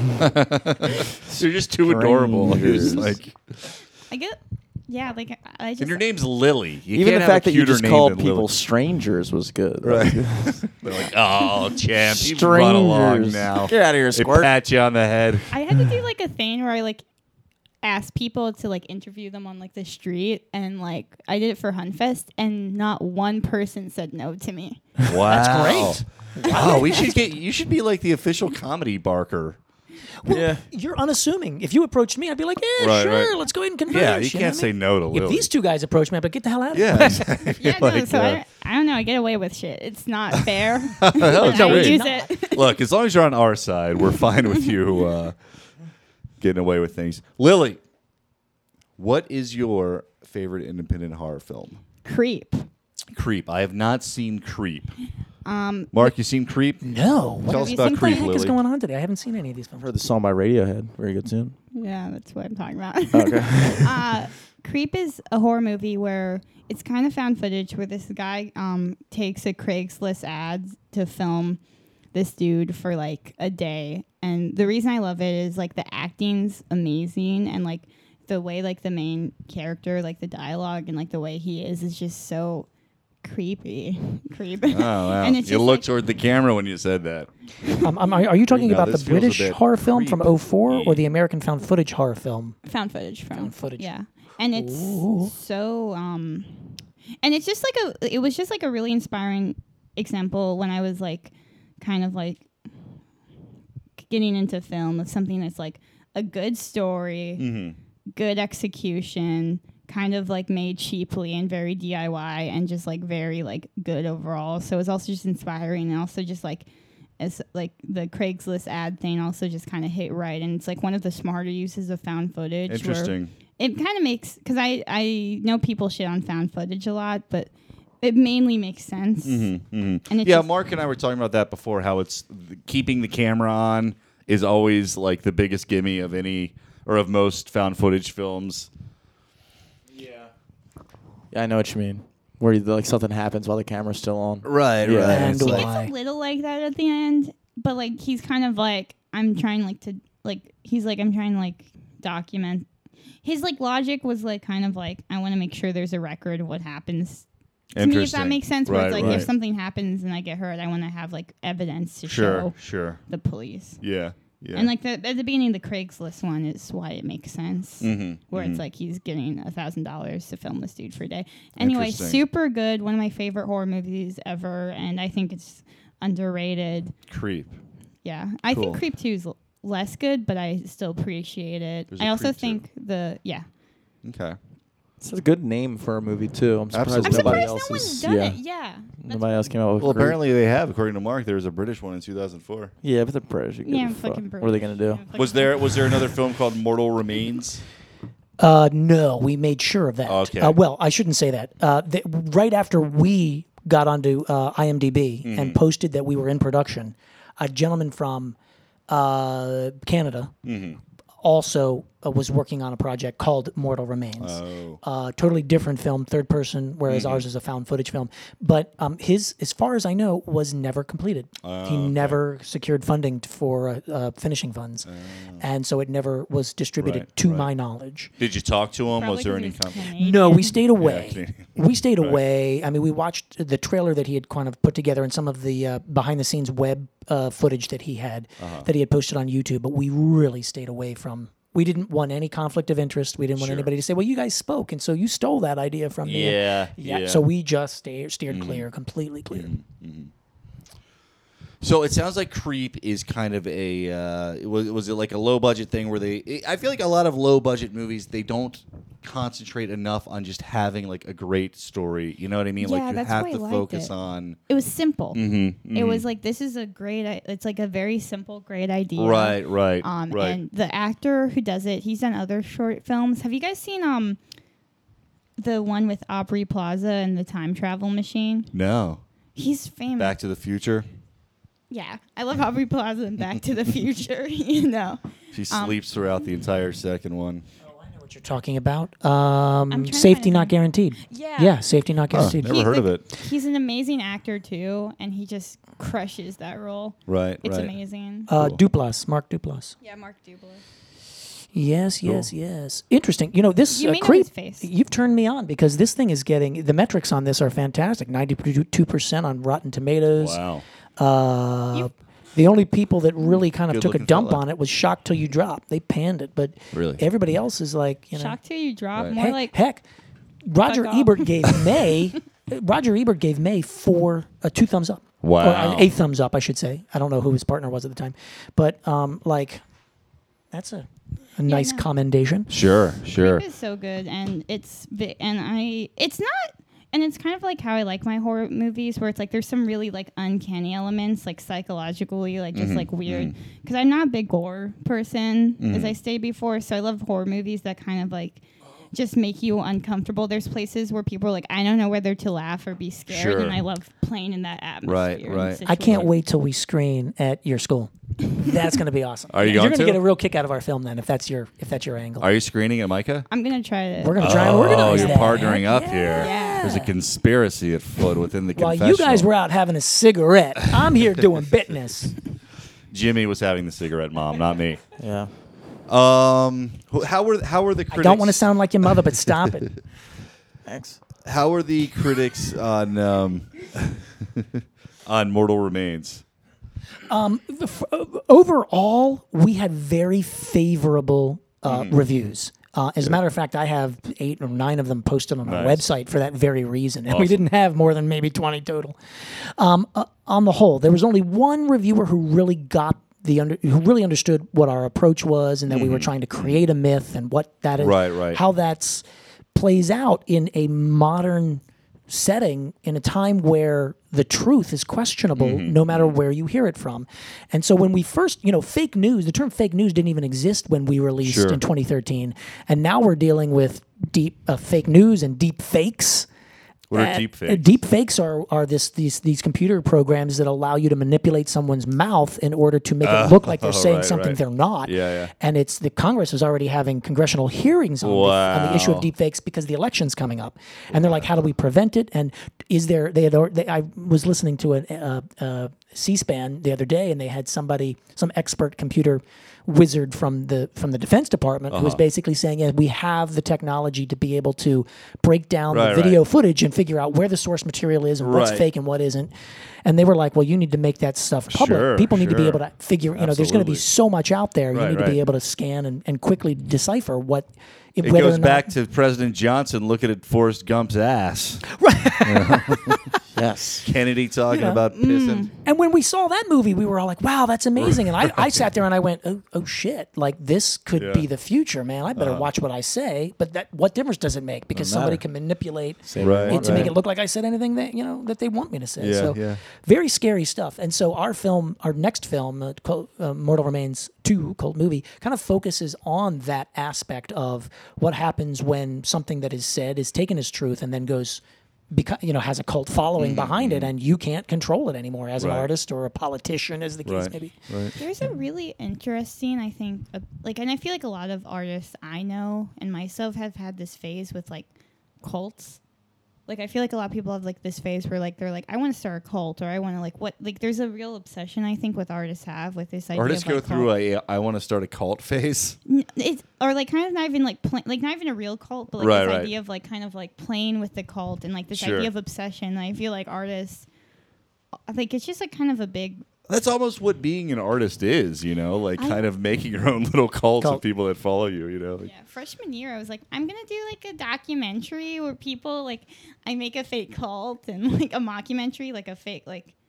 You're just too adorable. You're just like, I get, yeah, like I just. and your name's Lily. You Even can't the have fact a that you cuter just name called than people Lily. strangers was good. Right. They're like, oh, champ, you run along Strangers. now. Get out of here, They Squirt. pat you on the head. I had to do like a thing where I like asked people to like interview them on like the street, and like I did it for Hunfest, and not one person said no to me. Wow, That's great. Wow, we should get. You should be like the official comedy barker. Well, Yeah. you're unassuming. If you approached me, I'd be like, yeah, Right, sure, right. let's go ahead and converse. Yeah, you know can't what I say mean? no to If Lily. these two guys approach me, I'd be like, get the hell out of Yeah, here. exactly. Yeah, no, Like, so uh, I, I don't know. I get away with shit. It's not fair. That but was I great. use Not. it. Look, as long as you're on our side, we're fine with you uh, getting away with things. Lily, what is your favorite independent horror film? Creep. Creep. I have not seen Creep. Um, Mark, you seen Creep? No. What, Tell us you about seen what Creep, the heck Lily. is going on today? I haven't seen any of these films. Heard the song by Radiohead. Very good tune. yeah, that's what I'm talking about. Okay. uh, Creep is a horror movie where it's kind of found footage where this guy um, takes a Craigslist ad to film this dude for like a day. And the reason I love it is like the acting's amazing, and like the way like the main character, like the dialogue and like the way he is is just so creepy. Creep. Oh, wow. And it's You just looked like- toward the camera when you said that. Um, um, are, are you talking Now, about the this feels a British bit horror film from oh four or creepy. the American found footage horror film? Found footage from Found footage. Yeah, and it's Ooh. so um, and it's just like a. It was just like a really inspiring example when I was like, kind of like getting into film of something that's like a good story, Mm-hmm. good execution, kind of like made cheaply and very D I Y, and just like very like good overall. So it's also just inspiring, and also just like as like the Craigslist ad thing also just kind of hit right, and it's like one of the smarter uses of found footage. where Interesting. It kind of makes, because I I know people shit on found footage a lot, but it mainly makes sense. Mm-hmm, mm-hmm. And it Yeah, just- Mark and I were talking about that before, how it's th- keeping the camera on is always like the biggest gimme of any or of most found footage films. Yeah, I know what you mean. Where you, like something happens while the camera's still on. Right, Yeah. right. And It's like- why? It's a little like that at the end, but like he's kind of like, I'm trying like to like he's like I'm trying to like document. His like logic was like kind of like, I want to make sure there's a record of what happens to me, if that Interesting. makes sense. Where Right, it's like right. if something happens and I get hurt, I want to have like evidence to Sure, show sure. the police. Yeah, yeah. And like the, at the beginning, the Craigslist one is why it makes sense. mm-hmm, Where mm-hmm. it's like he's getting a thousand dollars to film this dude for a day. Anyway, Interesting. super good. One of my favorite horror movies ever, and I think it's underrated. Creep. Yeah, I Cool. think Creep Two is l- less good, but I still appreciate it. There's a I also Creep two. think the yeah. Okay. It's a good name for a movie too. I'm surprised Absolutely. I'm nobody surprised else no is. one's done yeah, it. Yeah, That's nobody else came out with. Well, Creep. apparently they have, according to Mark. There was a British one in two thousand four. Yeah, but they're British. You give yeah, a I'm fuck. fucking. What are they gonna do? Was there was there another film called Mortal Remains? Uh, no, we made sure of that. Okay. Uh, well, I shouldn't say that. Uh, th- right after we got onto uh, IMDb Mm-hmm. and posted that we were in production, a gentleman from uh, Canada Mm-hmm. also uh, was working on a project called Mortal Remains. Oh. Uh, totally different film, third person, whereas Mm-hmm. ours is a found footage film. But um, his, as far as I know, was never completed. Oh, he never secured funding t- for uh, uh, finishing funds, and so it never was distributed Oh. Right, to right. my knowledge. Did you talk to him? Probably was there 'cause any he's com- Canadian. No, we stayed away. Canadian. we stayed Right. away. I mean, we watched the trailer that he had kind of put together and some of the uh, behind the scenes web uh, footage that he had Uh-huh. that he had posted on YouTube. But we really stayed away from. We didn't want any conflict of interest. We didn't want Sure. anybody to say, "Well, you guys spoke, and so you stole that idea from me." Yeah, yeah. yeah. So we just stayed, steered Mm-hmm. clear, completely clear. So it sounds like Creep is kind of a uh, was was it like a low budget thing where they? I feel like a lot of low budget movies they don't concentrate enough on just having like a great story. You know what I mean? Yeah, like you that's have why I to liked focus it. on. It was simple. Mm-hmm, It was like this is a great. i- It's like a very simple, great idea. Right, right, Um, right. and the actor who does it, he's done other short films. Have you guys seen um, the one with Aubrey Plaza and the time travel machine? No, He's famous. Back to the Future. Yeah, I love Aubrey Plaza and Back to the Future. You know, She Um, sleeps throughout the entire second one. Oh, I know what you're talking about. Um, trying to safety find not him. guaranteed. Yeah. Yeah, safety not Huh, guaranteed. never He- heard of like, it. He's an amazing actor too, and he just crushes that role. Right, It's right. amazing. Uh, Cool. Duplass, Mark Duplass. Yeah, Mark Duplass. Yes, yes, yes. Interesting. You know, this You uh, may know creep. his face. You've turned me on because this thing is getting the metrics on this are fantastic. Ninety-two percent on Rotten Tomatoes. Wow. Uh, You- the only people that really kind of took a Good-looking dump fella. on it was Shocked Till You Drop. They panned it, but Really? everybody else is like, you know, Shocked till you drop. Right. More heck, like heck. Roger Fuck off. Ebert gave May. Roger Ebert gave May four, uh, two thumbs up. Or Wow. uh, eight thumbs up, I should say. I don't know who his partner was at the time, but um, like, that's a, a nice no. commendation. Sure, sure. Creep is so good, and it's bi- and I it's not. And it's kind of like how I like my horror movies, where it's like there's some really like uncanny elements, like psychologically, like just like weird. Because I'm not a big gore person, as I stated before, so I love horror movies that kind of like just make you uncomfortable. There's places where people are like, I don't know whether to laugh or be scared, Sure. and I love playing in that atmosphere. Right, and right. I can't situation. wait till we screen at your school. That's going to be awesome. Are you You're going gonna to? get a real kick out of our film then, if that's your if that's your angle. Are you screening at Micah? I'm gonna try to. We're going to try and Oh, organize you're that. partnering up Yeah. here. Yeah. There's a conspiracy afoot within the While confessional. you guys were out having a cigarette, I'm here doing business. Jimmy was having the cigarette, Mom, not me. Yeah. Um, wh- how were how were the I critics? don't want to sound like your mother, but stop it. Thanks. How were the critics on um, on Mortal Remains? F- Overall, we had very favorable uh, Mm-hmm. reviews. Uh, as a matter of fact, I have eight or nine of them posted on our Nice. website for that very reason, and we Awesome. didn't have more than maybe twenty total. Um, uh, on the whole, there was only one reviewer who really got the under, who really understood what our approach was, and that we were trying to create a myth and what that is, Mm-hmm. Right, right. how that's plays out in a modern setting in a time where the truth is questionable Mm-hmm. no matter where you hear it from. And so when we first, you know, fake news, the term fake news didn't even exist when we released Sure. in twenty thirteen. And now we're dealing with deep uh, fake news and deep fakes. What are Uh, deep uh, fakes? Deep fakes are, are this these these computer programs that allow you to manipulate someone's mouth in order to make it look like they're saying right, something right. they're not. Yeah, yeah. And it's the Congress is already having congressional hearings on, the, on the issue Wow. of deep fakes because the election's coming up, and they're like, how do we prevent it? And is there? They had. al- They, I was listening to a, uh uh C-SPAN the other day, and they had somebody, some expert computer wizard from the from the Defense Department, who was Uh-huh. basically saying, yeah, we have the technology to be able to break down Right, the video right. footage and figure out where the source material is and what's Right. fake and what isn't. And they were like, well, you need to make that stuff public. Sure, People need to be sure. able to figure. You know, there's going to be Absolutely. so much out there. You Right, need to right. be able to scan and, and quickly decipher what. It whether goes or not- back to President Johnson looking at Forrest Gump's ass. Yes. Kennedy talking Yeah. about pissing. And when we saw that movie, we were all like, wow, that's amazing. And I, I sat there and I went, oh, oh shit, like this could Yeah. be the future, man. I better watch what I say. But that, what difference does it make? Because somebody matter. can manipulate Say Right, what you it want, to make right. it look like I said anything that you know that they want me to say. Yeah, so yeah. very scary stuff. And so our film, our next film, uh, Cult, uh, Mortal Remains two, cult movie, kind of focuses on that aspect of what happens when something that is said is taken as truth and then goes. Because you know has a cult following behind it, and you can't control it anymore as an Mm-hmm. Right. artist or a politician, as the case Right. may be. Right. There's a really interesting, I think, uh, like, and I feel like a lot of artists I know and myself have had this phase with like cults. Like, I feel like a lot of people have like this phase where like they're like, I want to start a cult, or I want to like what like. There's a real obsession I think with artists have with this idea. Artists of, go like, through cult. a I want to start a cult phase. N- it's or like kind of not even like pla- like not even a real cult, but like Right, this right. idea of like kind of like playing with the cult and like this Sure. idea of obsession. I feel like artists, uh, like it's just like kind of a big. That's almost what being an artist is, you know, like I- kind of making your own little cults Cult. of people that follow you, you know. Like, Yeah, freshman year, I was like, I'm gonna do like a documentary where people like I make a fake cult and like a mockumentary, like a fake like,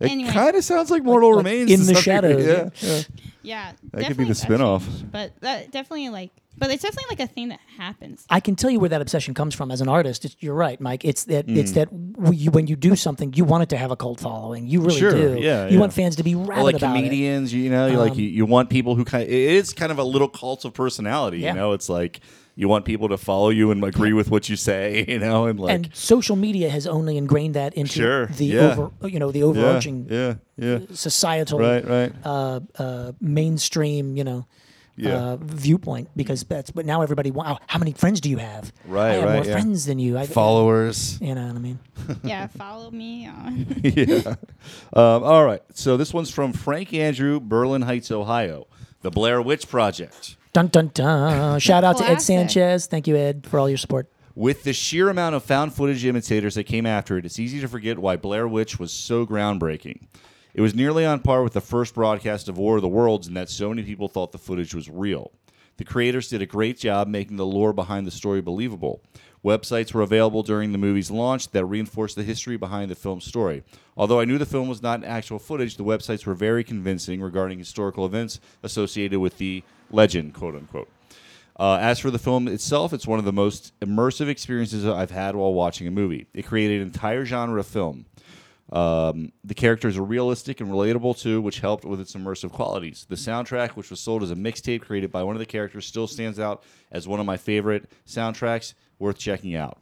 It Anyway. kind of sounds like Mortal like Remains in to the some degree. shadows, Yeah, yeah. Yeah, That could be the definitely spin-off. changed, But that definitely like, but it's definitely like a thing that happens. I can tell you where that obsession comes from as an artist. It's, you're right, Mike. It's that Mm. it's that w- you, when you do something, you want it to have a cult following. You really Sure, do. yeah, you yeah. want fans to be rabid Or like about it. comedians, you know, you like you, you want people who kind of, it is kind of a little cult of personality, Yeah. you know. It's like you want people to follow you and agree with what you say, you know, and like And social media has only ingrained that into Sure, the yeah. over, you know, the yeah, overarching yeah, yeah, societal right, right, uh, uh, mainstream, you know, Yeah. uh, viewpoint. Because that's but now everybody. Wow, how many friends do you have? Right, I have right, more yeah. friends than you. I, followers. You know what I mean? Yeah, follow me on. yeah. Um, all right. So this one's from Frank Andrew, Berlin Heights, Ohio. The Blair Witch Project. Dun dun dun! Shout out to Ed Classic. Sanchez. Thank you, Ed, for all your support. With the sheer amount of found footage imitators that came after it, it's easy to forget why Blair Witch was so groundbreaking. It was nearly on par with the first broadcast of War of the Worlds in that so many people thought the footage was real. The creators did a great job making the lore behind the story believable. Websites were available during the movie's launch that reinforced the history behind the film's story. Although I knew the film was not actual footage, the websites were very convincing regarding historical events associated with the legend, quote-unquote. Uh, as for the film itself, it's one of the most immersive experiences I've had while watching a movie. It created an entire genre of film. Um, the characters are realistic and relatable too, which helped with its immersive qualities. The soundtrack, which was sold as a mixtape created by one of the characters, still stands out as one of my favorite soundtracks, worth checking out.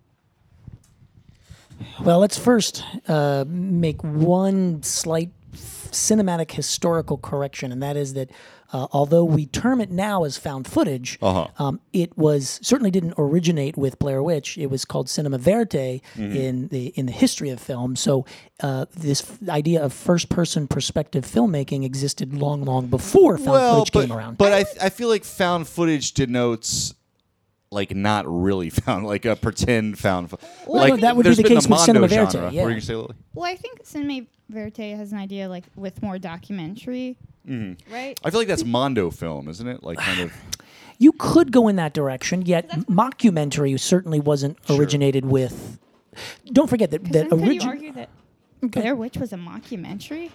Well, let's first uh, make one slight cinematic historical correction, and that is that uh, although we term it now as found footage, Uh-huh. um, it was certainly didn't originate with Blair Witch. It was called cinema verite Mm-hmm. in the in the history of film. So uh, this f- idea of first person perspective filmmaking existed long, long before found footage but, came around. but I, I feel like found footage denotes like not really found, like a pretend found. Fo- Well, like no, that would be there's the been case with Mondo cinema verite, genre. yeah. What were you gonna say, Lily? Well, I think Cinema Verite has an idea like with more documentary, Mm-hmm. right? I feel like that's Mondo film, isn't it? Like kind of. You could go in that direction, yet mockumentary certainly wasn't originated with. Don't forget that that Then could you origin. argue that Blair Witch was a mockumentary?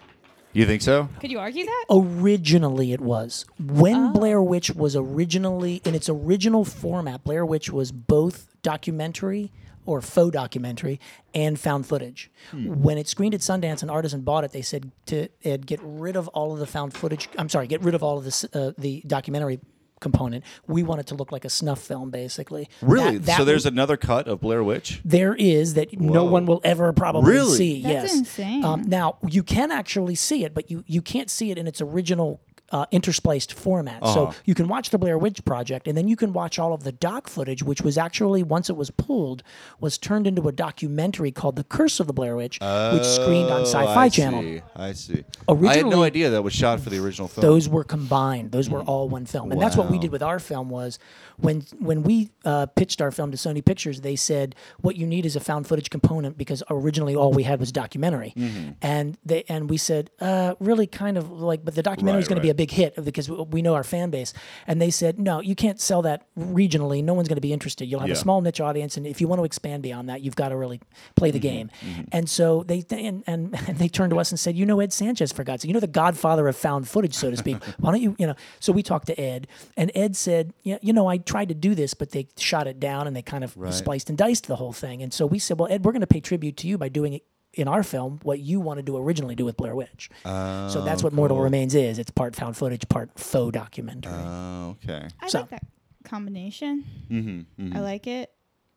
You think so? Could you argue that? Originally, it was when Oh. Blair Witch was originally in its original format. Blair Witch was both documentary or faux documentary and found footage. When it screened at Sundance and Artisan bought it, they said to Ed, get rid of all of the found footage. I'm sorry, get rid of all of this uh, the documentary component. We want it to look like a snuff film, basically. Really? That- that so there's was- another cut of Blair Witch? There is that no Whoa. one will ever probably Really? see. That's yes, insane. Um, now you can actually see it, but you you can't see it in its original uh, interspliced format. Uh-huh. So you can watch the Blair Witch Project, and then you can watch all of the doc footage, which was actually once it was pulled, was turned into a documentary called "The Curse of the Blair Witch," which screened on Oh, Sci-Fi I Channel. See. I see. I had no Originally- idea that was shot for the original film. Those were combined. Those were all one film, and that's what we Wow. did with our film. Was when when we uh, pitched our film to Sony Pictures, they said what you need is a found footage component because originally all we had was documentary, Mm-hmm. and they and we said uh, really kind of like, but the documentary is Right, going to be a right. big hit because we know our fan base, and they said no, you can't sell that regionally. No one's going to be interested. You'll have Yeah. a small niche audience, and if you want to expand beyond that, you've got to really play the game. And so they and, and and they turned to us and said, you know, Ed Sanchez, for God's sake, you know, the godfather of found footage, so to speak. Why don't you, you know? So we talked to Ed, and Ed said, yeah, you know, I tried to do this, but they shot it down and they kind of spliced and diced the whole thing. And so we said, well, Ed, we're going to pay tribute to you by doing it in our film what you wanted to originally do with Blair Witch. so that's what Mortal Remains is. It's part found footage, part faux documentary. Oh, okay. I So- like that combination. Mm-hmm, I like it.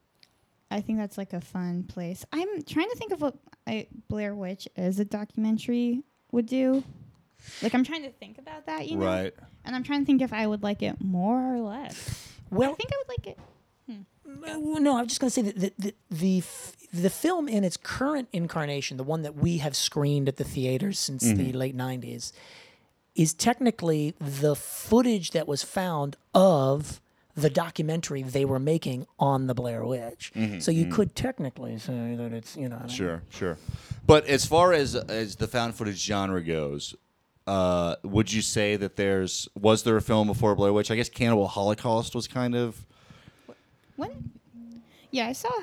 I think that's like a fun place. I'm trying to think of what I, Blair Witch as a documentary would do. Like I'm trying to think about that, you know. Right. And I'm trying to think if I would like it more or less. Well- I think I would like it. Uh, no, I'm just going to say that the, the the f- the film in its current incarnation, the one that we have screened at the theaters since the late nineties, is technically the footage that was found of the documentary they were making on the Blair Witch. So you could technically say that it's, you know. I don't- Sure, sure. But as far as as the found footage genre goes, uh, would you say that there's was there a film before Blair Witch? I guess Cannibal Holocaust was kind of When? Yeah, I saw.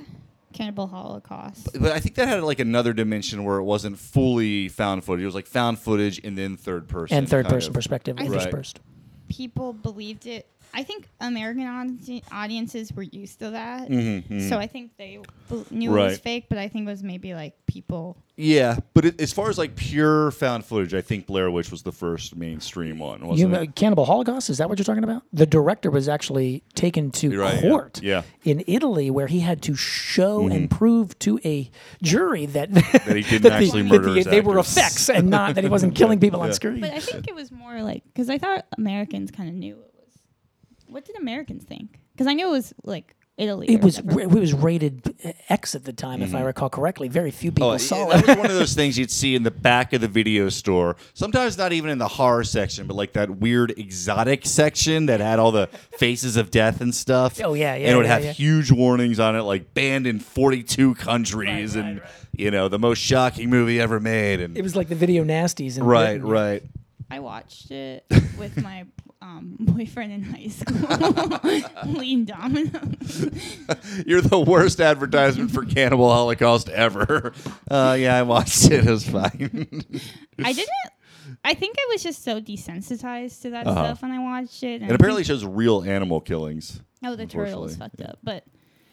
Cannibal Holocaust. But I think that had like another dimension where it wasn't fully found footage. It was like found footage and then third person. And third kind person of. perspective I think- interspersed. People believed it. I think American audi- audiences were used to that. Mhm, So mhm. I think they b- knew it was Right. fake, but I think it was maybe like people. Yeah, but it, as far as like pure found footage, I think Blair Witch was the first mainstream one, You, wasn't uh, it? Cannibal Holocaust, is that what you're talking about? The director was actually taken to You're right, yeah. court Yeah. in Italy where he had to show and prove to a jury that, That he didn't that the- actually that murder the- his they were actors. effects and not that he wasn't killing people on Yeah. screen. But I think it was more like because I thought Americans kind of knew it was. What did Americans think? Because I knew it was like Italy. It or was whatever. it was rated X at the time, if I recall correctly. Very few people Oh, saw that it. was one of those things you'd see in the back of the video store. Sometimes not even in the horror section, but like that weird exotic section that had all the faces of death and stuff. Oh, yeah, yeah, And it would yeah, have yeah. huge warnings on it, like banned in forty-two countries, and you know the most shocking movie ever made. And It was like the video nasties. In right, Britain. right. I watched it with my um, boyfriend in high school, Lean Dominoes. You're the worst advertisement for Cannibal Holocaust ever. Uh, yeah, I watched it. It was fine. I didn't. I think I was just so desensitized to that Uh-huh. stuff when I watched it. It apparently shows real animal killings. Oh, the turtle was unfortunately. fucked up. But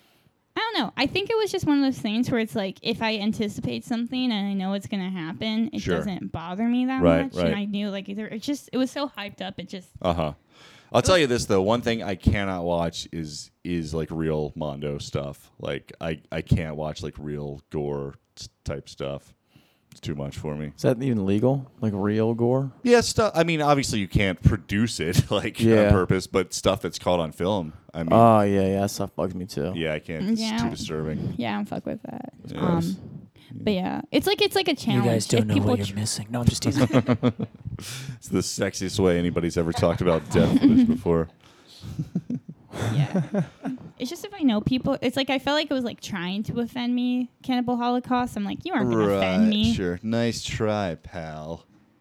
I don't know. I think it was just one of those things where it's like if I anticipate something and I know it's gonna happen, it Sure. doesn't bother me that Right, much. right. And I knew like either it just it was so hyped up. It just Uh huh. I'll tell you this though. One thing I cannot watch is is like real Mondo stuff. Like I I can't watch like real gore s- type stuff. It's too much for me. Is that even legal? Like real gore? Yeah, stuff. I mean, obviously you can't produce it like Yeah. on purpose, but stuff that's caught on film. I mean, Oh yeah, yeah. That stuff bugs me too. yeah, I can't. It's Yeah. too disturbing. yeah, I don't fuck with that. Yes. Um, but yeah, it's like it's like a You challenge. guys don't If know people what you're tr- missing. No, I'm just teasing. It's the sexiest way anybody's ever talked about death footage before. Yeah. It's just if I know people, it's like I felt like it was like trying to offend me, Cannibal Holocaust. I'm like, you aren't going to offend me. Sure. Nice try, pal.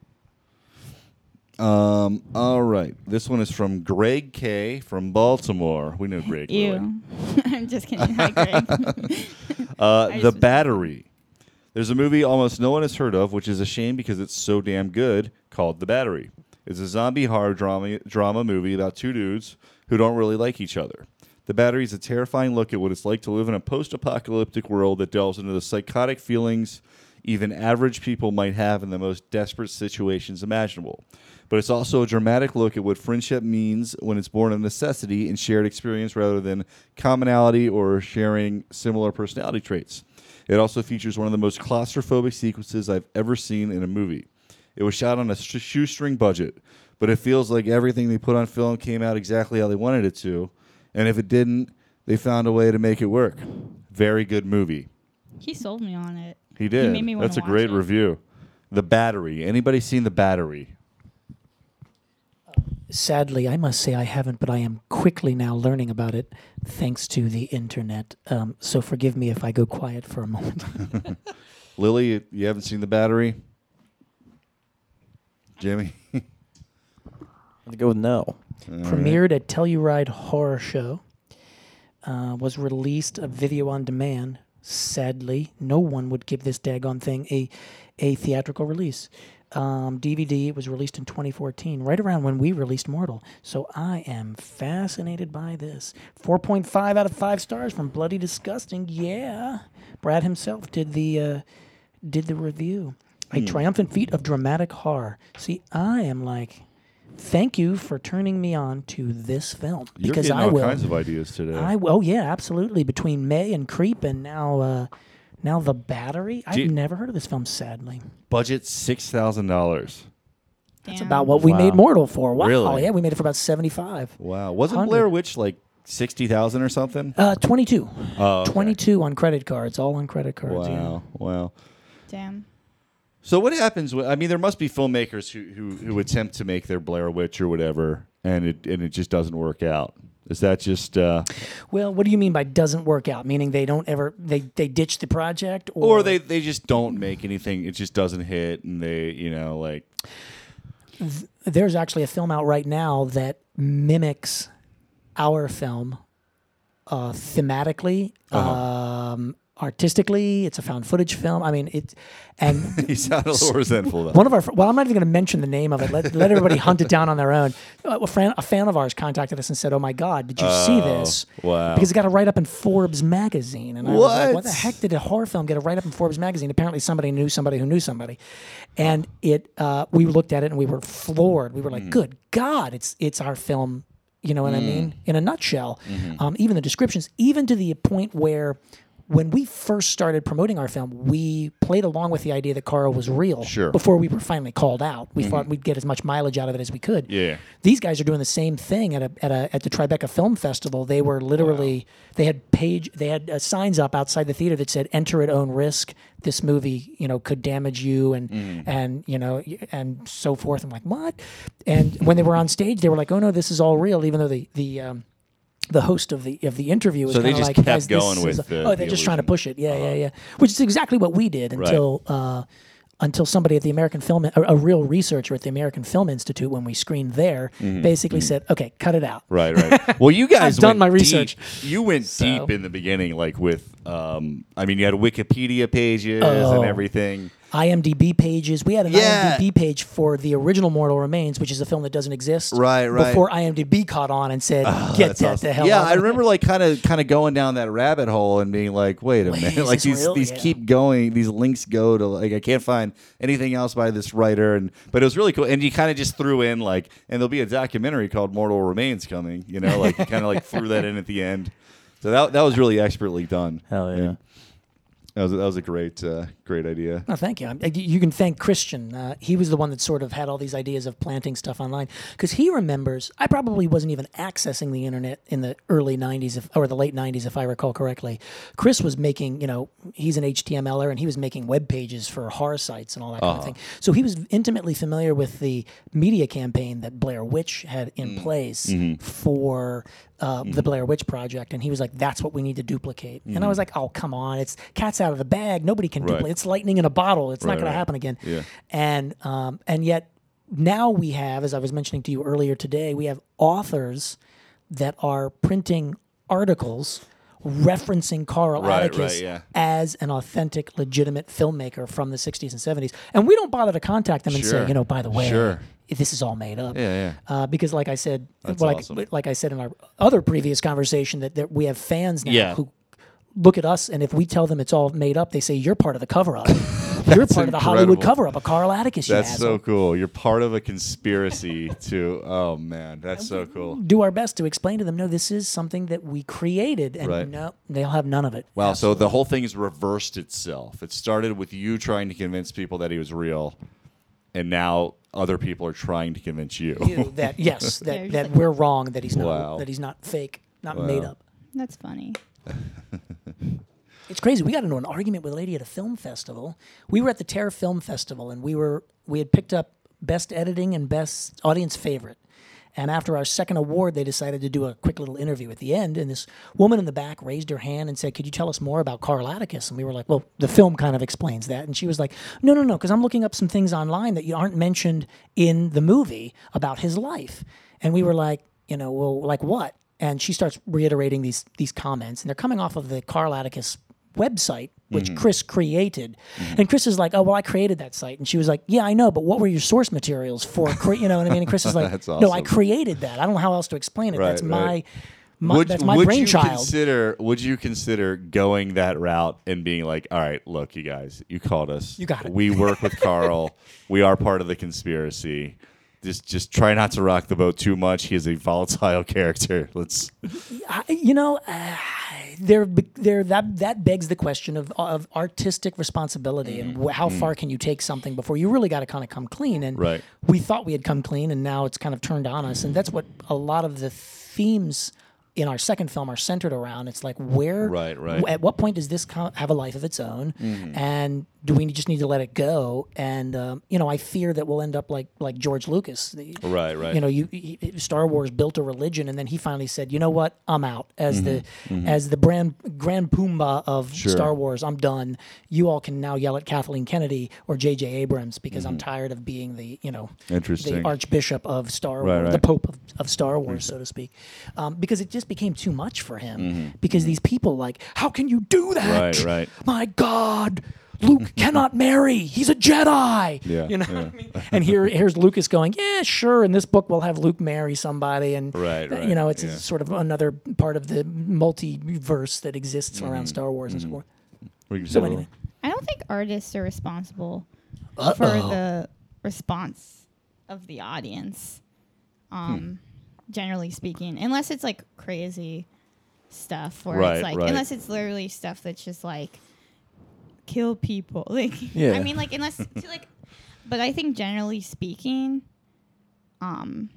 Um. All right. This one is from Greg K. from Baltimore. We know Greg. Lily. Ew. I'm just kidding. Hi, Greg. Uh, I the just- Battery. There's a movie almost no one has heard of, which is a shame because it's so damn good, called The Battery. It's a zombie horror drama drama movie about two dudes who don't really like each other. The Battery is a terrifying look at what it's like to live in a post-apocalyptic world that delves into the psychotic feelings even average people might have in the most desperate situations imaginable. But it's also a dramatic look at what friendship means when it's born of necessity and shared experience rather than commonality or sharing similar personality traits. It also features one of the most claustrophobic sequences I've ever seen in a movie. It was shot on a sh- shoestring budget, but it feels like everything they put on film came out exactly how they wanted it to, and if it didn't, they found a way to make it work. Very good movie. He sold me on it. He did. made me wanna That's a watch great it. review. The Battery. Anybody seen The Battery? Sadly, I must say I haven't, but I am quickly now learning about it thanks to the internet. Um, so forgive me if I go quiet for a moment. Lily, you- you haven't seen The Battery? Jimmy? I'd go with no. Premiered at Telluride Horror Show. Uh, was released a video on demand. Sadly, no one would give this daggone thing a a theatrical release. Um, D V D. It was released in twenty fourteen, right around when we released Mortal. So I am fascinated by this. four point five out of five stars from Bloody Disgusting. Yeah, Brad himself did the uh, did the review. A triumphant feat of dramatic horror. See, I am like, thank you for turning me on to this film You're because getting I all will. kinds of ideas today. I oh yeah, absolutely. Between May and Creep, and now uh, now The Battery. I've Do you- never heard of this film. Sadly, Budget six thousand dollars. that's Damn. about what we Wow. made Mortal for. Wow, Really? yeah, we made it for about seventy-five. Wow. Wasn't Hundred. Blair Witch like sixty thousand or something? Uh, twenty-two. Oh, okay. twenty-two on credit cards, all on credit cards. yeah. Wow. Wow. Damn. So what happens? When, I mean, there must be filmmakers who, who who attempt to make their Blair Witch or whatever, and it and it just doesn't work out. Is that just, uh, Well, what do you mean by doesn't work out? Meaning they don't ever they they ditch the project, or, or they they just don't make anything? It just doesn't hit, and they you know like There's actually a film out right now that mimics our film uh, thematically, Uh-huh. um, artistically, it's a found footage film. I mean, it, and He sounded a little resentful though. one of our fr- well, I'm not even going to mention the name of it. Let, let everybody hunt it down on their own. Uh, A fan, a fan of ours contacted us and said, "Oh my God, did you see this?" wow. Because it got a write up in Forbes magazine, and I was like, What? "What the heck did a horror film get a write up in Forbes magazine?" Apparently, somebody knew somebody who knew somebody, and it. Uh, we looked at it and we were floored. We were like, "Good God, it's it's our film." You know what I mean? In a nutshell, um, even the descriptions, even to the point where. When we first started promoting our film, we played along with the idea that Carl was real Sure. before we were finally called out. We thought we'd get as much mileage out of it as we could. Yeah. These guys are doing the same thing at a, at a, at the Tribeca Film Festival. They were literally they had page they had uh, signs up outside the theater that said "Enter at own risk. This movie, you know, could damage you," and and you know y- and so forth. I'm like, what? And when they were on stage, they were like, "Oh no, this is all real," even though the the um, the host of the of the interview was So they kind of just like, kept "Guys, this going is with a-" the- oh, the they're just trying to illusion. push it, yeah, yeah, yeah. Which is exactly what we did until uh, until somebody at the American Film, a, a real researcher at the American Film Institute, when we screened there, basically said, "Okay, cut it out." Right, right. Well, you guys I've done went my deep- research. You went So- deep in the beginning, like with, um, I mean, you had Wikipedia pages Oh. and everything. I M D B pages. We had an Yeah. I M D B page for the original Mortal Remains, which is a film that doesn't exist. Right, right. Before I M D B caught on and said, "Get That's that awesome. the hell Yeah, out." I remember like kind of kind of going down that rabbit hole and being like, wait a Wait, minute, is like this these real? these Yeah. keep going, these links go to like I can't find anything else by this writer, and but it was really cool. And you kind of just threw in like, and there'll be a documentary called Mortal Remains coming, you know, like you kind of like threw that in at the end. So that that was really expertly done. Hell yeah. And That was that was a great uh, great idea. Oh, thank you. I'm- uh, You can thank Christian. Uh, he was the one that sort of had all these ideas of planting stuff online because he remembers. I probably wasn't even accessing the internet in the early nineties if, or the late nineties, if I recall correctly. Chris was making, you know, he's an H T M L er and he was making web pages for horror sites and all that kind of thing. So he was intimately familiar with the media campaign that Blair Witch had in place for uh, the Blair Witch Project, and he was like, "That's what we need to duplicate." And I was like, "Oh, come on! It's cat's out of the bag. Nobody can Right. duplicate. It's lightning in a bottle. It's Right, not going right. to happen again." Yeah. And um, and yet now we have, as I was mentioning to you earlier today, we have authors that are printing articles referencing Carl Right, Atticus right, yeah. as an authentic, legitimate filmmaker from the sixties and seventies. And we don't bother to contact them and Sure. say, you know, by the way, Sure. this is all made up. Yeah, yeah. Uh, because, like I said, That's like, awesome. like I said in our other previous conversation, that, that we have fans now Yeah. who look at us, and if we tell them it's all made up, they say, "You're part of the cover-up. You're part of the Hollywood incredible. cover-up of Carl Atticus." You That's asshole." so cool. You're part of a conspiracy to. Oh man, that's so cool. Do our best to explain to them, no, this is something that we created, and Right. no, they'll have none of it. Wow. So the whole thing has reversed itself. It started with you trying to convince people that he was real, and now other people are trying to convince you. You, that yes, Yeah, that, you're that just like- we're wrong, that he's not, Wow. that he's not fake, not made Wow. up. That's funny. It's crazy. We got into an argument with a lady at a film festival. We were at the Terror Film Festival, and we were we had picked up best editing and best audience favorite. And after our second award, they decided to do a quick little interview at the end. And this woman in the back raised her hand and said, "Could you tell us more about Carl Atticus?" And we were like, "Well, the film kind of explains that." And she was like, "No, no, no, because I'm looking up some things online that you aren't mentioned in the movie about his life." And we were like, "You know, well, like what?" And she starts reiterating these these comments, and they're coming off of the Carl Atticus website, which Chris created. And Chris is like, "Oh, well, I created that site." And she was like, "Yeah, I know, but what were your source materials for?" Cre-? You know what I mean? And Chris is like, That's "No, I awesome. created that. I don't know how else to explain it. Right, that's my, right. my would that's my would you brainchild." consider? Would you consider going that route and being like, "All right, look, you guys, you called us. You got it. We work with Carl. We are part of the conspiracy. Just, just try not to rock the boat too much. He is a volatile character. Let's." I, you know, uh, there, there, that that begs the question of of artistic responsibility and wh- how far can you take something before you really got to kind of come clean. And Right. we thought we had come clean, and now it's kind of turned on us. And that's what a lot of the themes in our second film are centered around. It's like, where, Right, right. w- at what point does this co- have a life of its own, and do we just need to let it go? And um, you know, I fear that we'll end up like like George Lucas. The- Right, right. You know, you he, Star Wars built a religion, and then he finally said, "You know what? I'm out as the as the brand grand Pumbaa of Star Wars. I'm done. You all can now yell at Kathleen Kennedy or J J Abrams because I'm tired of being the you know Interesting. the Archbishop of Star Right, Wars, the right. Pope of, of Star Wars, so to speak. Um, because it just just became too much for him because these people like, how can you do that? Right, right. My God, Luke cannot marry. He's a Jedi. Yeah, you know yeah. what I mean? And here, here's Lucas going, yeah, sure. In this book, we'll have Luke marry somebody, and Right, uh, right, you know, it's yeah. sort of another part of the multiverse that exists around Star Wars and so forth. What you So say, anyway, I don't think artists are responsible for Uh-oh. the response of the audience. Um, generally speaking, unless it's like crazy stuff, where Right, it's like, right. unless it's literally stuff that's just like kill people. Like, Yeah. I mean, like unless to, like, but I think generally speaking, um,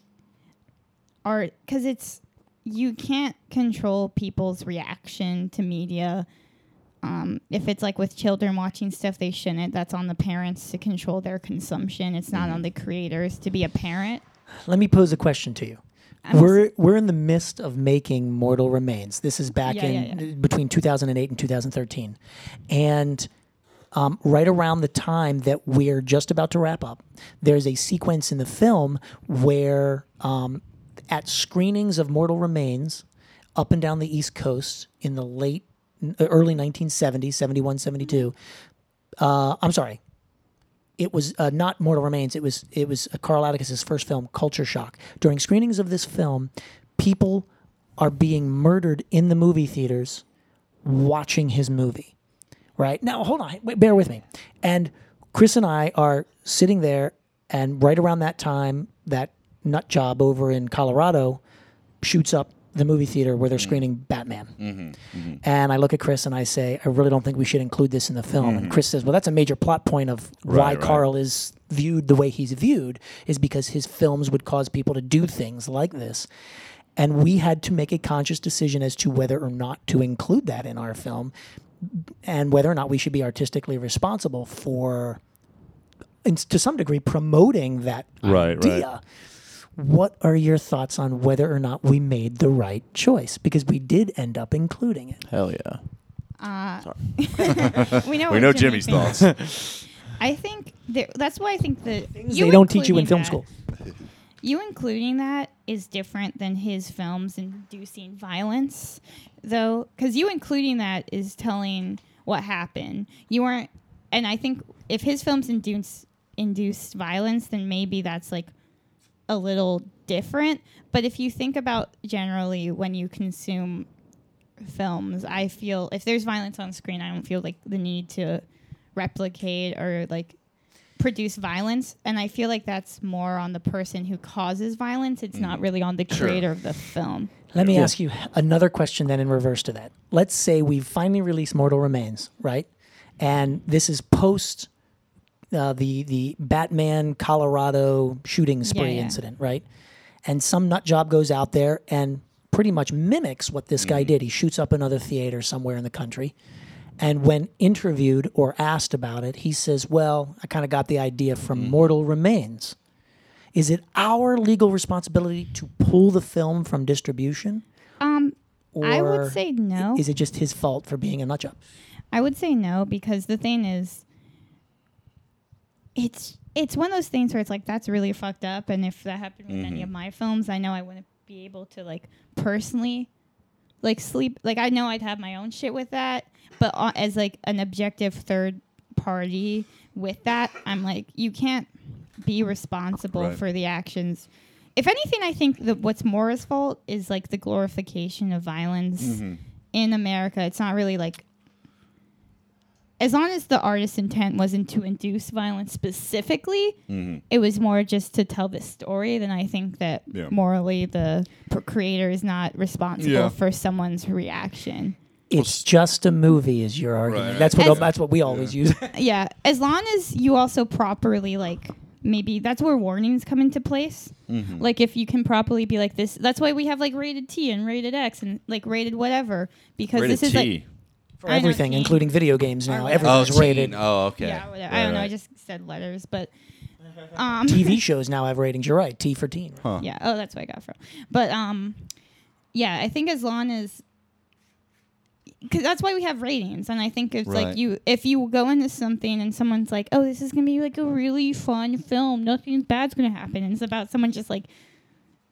art because it's you can't control people's reaction to media. Um, if it's like with children watching stuff they shouldn't, that's on the parents to control their consumption. It's not on the creators to be a parent. let me pose a question to you. I'm We're we're in the midst of making Mortal Remains. This is back Yeah, in yeah, yeah. between two thousand eight and two thousand thirteen, and um, right around the time that we're just about to wrap up, there's a sequence in the film where um, at screenings of Mortal Remains up and down the East Coast in the late early nineteen seventies, seventy-one, seventy-two. Uh, I'm sorry. It was uh, not Mortal Remains. It was it was uh, Carl Atticus's first film, Culture Shock. During screenings of this film, people are being murdered in the movie theaters watching his movie. Right? Now, hold on. Wait, bear with me. And Chris and I are sitting there, and right around that time, that nut job over in Colorado shoots up the movie theater where they're screening Batman. And I look at Chris and I say, I really don't think we should include this in the film. And Chris says, well, that's a major plot point of why Right, right. Carl is viewed the way he's viewed, is because his films would cause people to do things like this. And we had to make a conscious decision as to whether or not to include that in our film and whether or not we should be artistically responsible for, in, to some degree, promoting that Right, idea. right. What are your thoughts on whether or not we made the right choice? Because we did end up including it. Hell yeah. Uh, we know. We what know Jimmy Jimmy's thinks. thoughts. I think there, that's why I think the Things you they don't teach you in including film that- school. You including that is different than his films inducing violence, though, because you including that is telling what happened. You weren't, and I think if his films induce induced violence, then maybe that's like a little different. But if you think about generally when you consume films, I feel if there's violence on screen, I don't feel like the need to replicate or like produce violence, and I feel like that's more on the person who causes violence. It's not really on the creator of the film. Let me Yeah. ask you another question then in reverse to that. Let's say we finally release Mortal Remains, right? And this is post uh, the the Batman Colorado shooting spree Yeah, yeah. incident, right? And some nut job goes out there and pretty much mimics what this guy did. He shoots up another theater somewhere in the country. And when interviewed or asked about it, he says, well, I kind of got the idea from Mortal Remains. Is it our legal responsibility to pull the film from distribution? Um, I Or would say no. Is it just his fault for being a nut job? I would say no because the thing is, it's it's one of those things where it's like that's really fucked up, and if that happened with any of my films, I know I wouldn't be able to like personally, like sleep. Like I know I'd have my own shit with that, but uh, as like an objective third party with that, I'm like you can't be responsible Right. for the actions. If anything, I think that what's more his fault is like the glorification of violence in America. It's not really like, as long as the artist's intent wasn't to induce violence specifically, it was more just to tell the story. Then I think that Yeah. morally the pr- creator is not responsible Yeah. for someone's reaction. It's just a movie, is your argument. Right. That's what As- that's what we always use. Yeah, as long as you also properly like maybe that's where warnings come into place. Like if you can properly be like this, that's why we have like rated T and rated X and like rated whatever because Rated this is T. like For I know everything, teen. including video games now. Or- Everything's oh, rated. teen. Oh, okay. yeah, whatever. Right, I don't know. I right. just said letters, but um, T V shows now have ratings. You're right. T for teen. yeah. Oh, that's what I got it from. But um, yeah, I think as long as because that's why we have ratings, and I think it's Right. like you if you go into something and someone's like, oh, this is gonna be like a really fun film, nothing bad's gonna happen, and it's about someone just like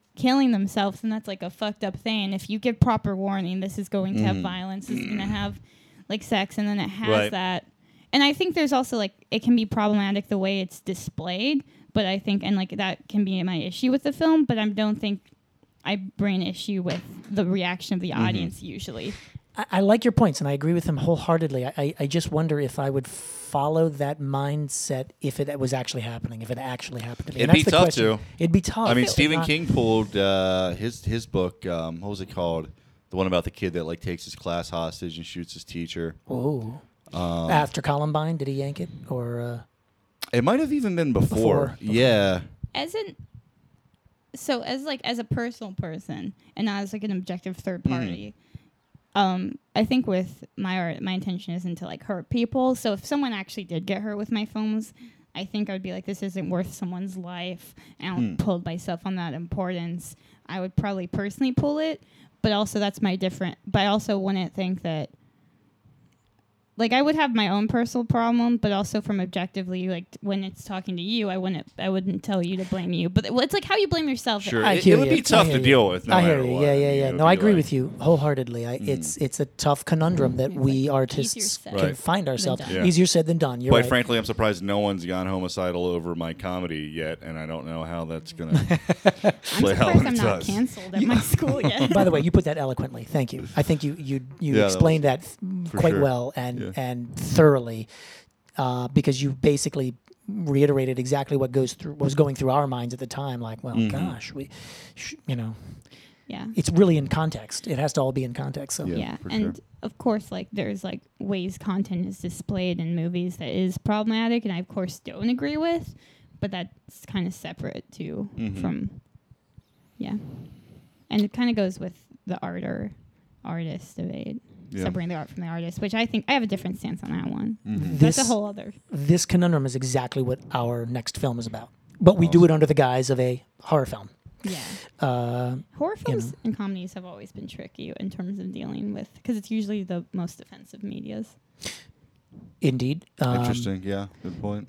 killing themselves, and that's like a fucked up thing. If you give proper warning, this is going to have violence, this is going to have like sex, and then it has Right. that. And I think there's also like it can be problematic the way it's displayed, but I think and like that can be my issue with the film, but I don't think I bring issue with the reaction of the audience usually. I, I like your points, and I agree with him wholeheartedly. I, I, I just wonder if I would follow that mindset if it was actually happening, if it actually happened to me. It'd And be that's the tough question. to. It'd be tough. I mean, It's Stephen not- King pulled uh, his his book. Um, what was it called? The one about the kid that like takes his class hostage and shoots his teacher. Oh. Um, After Columbine, did he yank it? Or uh, It might have even been before. Before. Yeah. As an so as like as a personal person and not as like an objective third party, um, I think with my art, my intention isn't to like hurt people. So if someone actually did get hurt with my films, I think I would be like, this isn't worth someone's life. And I don't pull myself on that importance. I would probably personally pull it, but also that's my different. But I also wouldn't think that. Like I would have my own personal problem, but also from objectively, like when it's talking to you, I wouldn't, I wouldn't tell you to blame you. But it's like how you blame yourself. Sure. I It, hear it would you. be tough I hear to you. deal with. No I hear matter you. what. Yeah, yeah, It yeah. would No, I be agree like- with you wholeheartedly. I, It's it's a tough conundrum that It's we like artists easier can said find ourselves. than done. Yeah. Easier said than done. You're Quite right. frankly, I'm surprised no one's gone homicidal over my comedy yet, and I don't know how that's going to I'm play out surprised when I'm it not does. canceled at my school yet. By the way, you put that eloquently. Thank you. I think you you you Yeah, that explained that, for quite sure. well and Yeah. and thoroughly, uh, because you basically reiterated exactly what goes through what was going through our minds at the time. Like, well, Mm-hmm. gosh, we, sh- you know, yeah. it's really in context. It has to all be in context. So Yeah, Yeah, for and sure. of course, like there's like ways content is displayed in movies that is problematic, and I of course don't agree with, but that's kind of separate too Mhm. from, yeah, and it kind of goes with the art or artist debate, Yeah. separating the art from the artist, which I think I have a different stance on that one. Mm-hmm. That's a This- whole other. this conundrum is exactly what our next film is about. But we do it under the guise of a horror film. Yeah, Uh, horror you films know. and comedies have always been tricky in terms of dealing with because it's usually the most offensive medias. indeed. Um, Interesting. Yeah. Good point.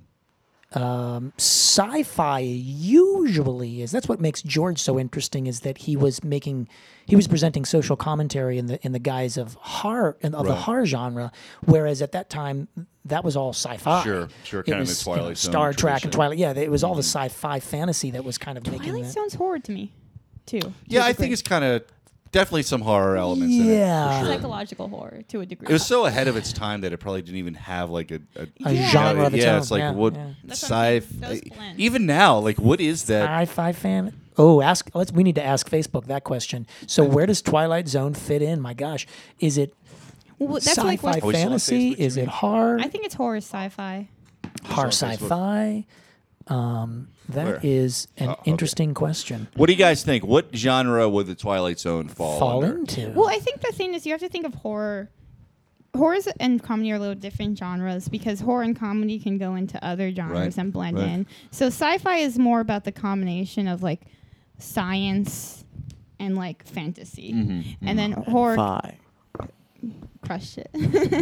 um, sci-fi usually is. That's what makes George so interesting. Is that he was making, he was presenting social commentary in the in the guise of horror and of the Right. horror genre, whereas at that time that was all sci-fi. Sure, sure, It kind of was, the you know, Twilight Zone Star Trek and tradition. Mm-hmm. Twilight. Yeah, it was all the sci-fi fantasy that was kind of making Twilight that. Zone's horror to me, too. Yeah, I think it's kind of definitely some horror elements in it. Yeah. For sure. Psychological horror to a degree. It was so ahead of its time that it probably didn't even have like a, a, A Yeah. genre of its yeah, own. it's like yeah, what yeah. That's what I'm sci saying. Those blend. even now, like what is that? Sci-fi fan. Oh, ask. Let's. We need to ask Facebook that question. So, where does Twilight Zone fit in? My gosh, is it Well, that's sci-fi like what, Oh, we saw on fantasy? Facebook, you Is mean? it horror? I think it's horror sci-fi. horror It's on Facebook. sci-fi. Um, that Where? is an Oh, okay. interesting question. What do you guys think? What genre would the Twilight Zone fall, Fall under? into. Well, I think the thing is you have to think of horror. Horrors and comedy are a little different genres because horror and comedy can go into other genres Right, and blend right. in. So sci-fi is more about the combination of like science and like fantasy, Mm-hmm, and then horror Five. crushed it.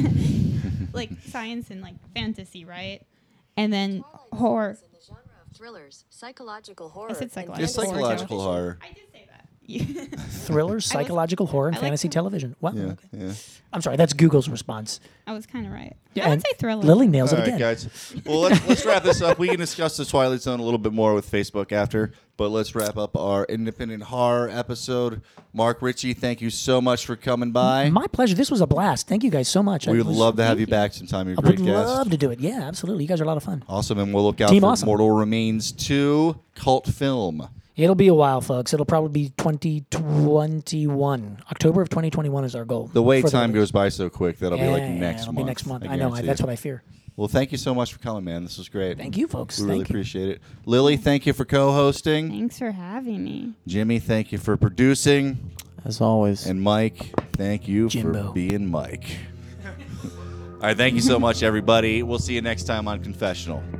Like science and like fantasy, right? And then horror. In the genre of thrillers, psychological horror. I said and psychological. It's Horror psychological horror. I did say that. Thrillers, psychological horror, and I like fantasy to- television. What? Yeah, yeah. I'm sorry. That's Google's response. I was kind of right. Yeah, I would and say thriller. Lily nails All it right, again. guys. Well, let's let's wrap this up. We can discuss the Twilight Zone a little bit more with Facebook after, but let's wrap up our independent horror episode. Mark Ritchie, thank you so much for coming by. My pleasure. This was a blast. Thank you guys so much. We I would was- love to have thank you you. back sometime. You're a I great would guest. love to do it. Yeah, absolutely. You guys are a lot of fun. Awesome, and we'll look out Team for awesome. Mortal Remains two cult film. It'll be a while, folks. It'll probably be twenty twenty-one. October of twenty twenty-one is our goal. The way for time release. goes by so quick, that'll be like Yeah, next it'll month. be next month. I I, know. I, guarantee that's it. what I fear. Well, thank you so much for coming, man. This was great. Thank you, folks. We really Thank you. appreciate it. Lily, thank you for co-hosting. Thanks for having me. Jimmy, thank you for producing. As always. And Mike, thank you Jimbo. for being Mike. All right, thank you so much, everybody. We'll see you next time on Confessional.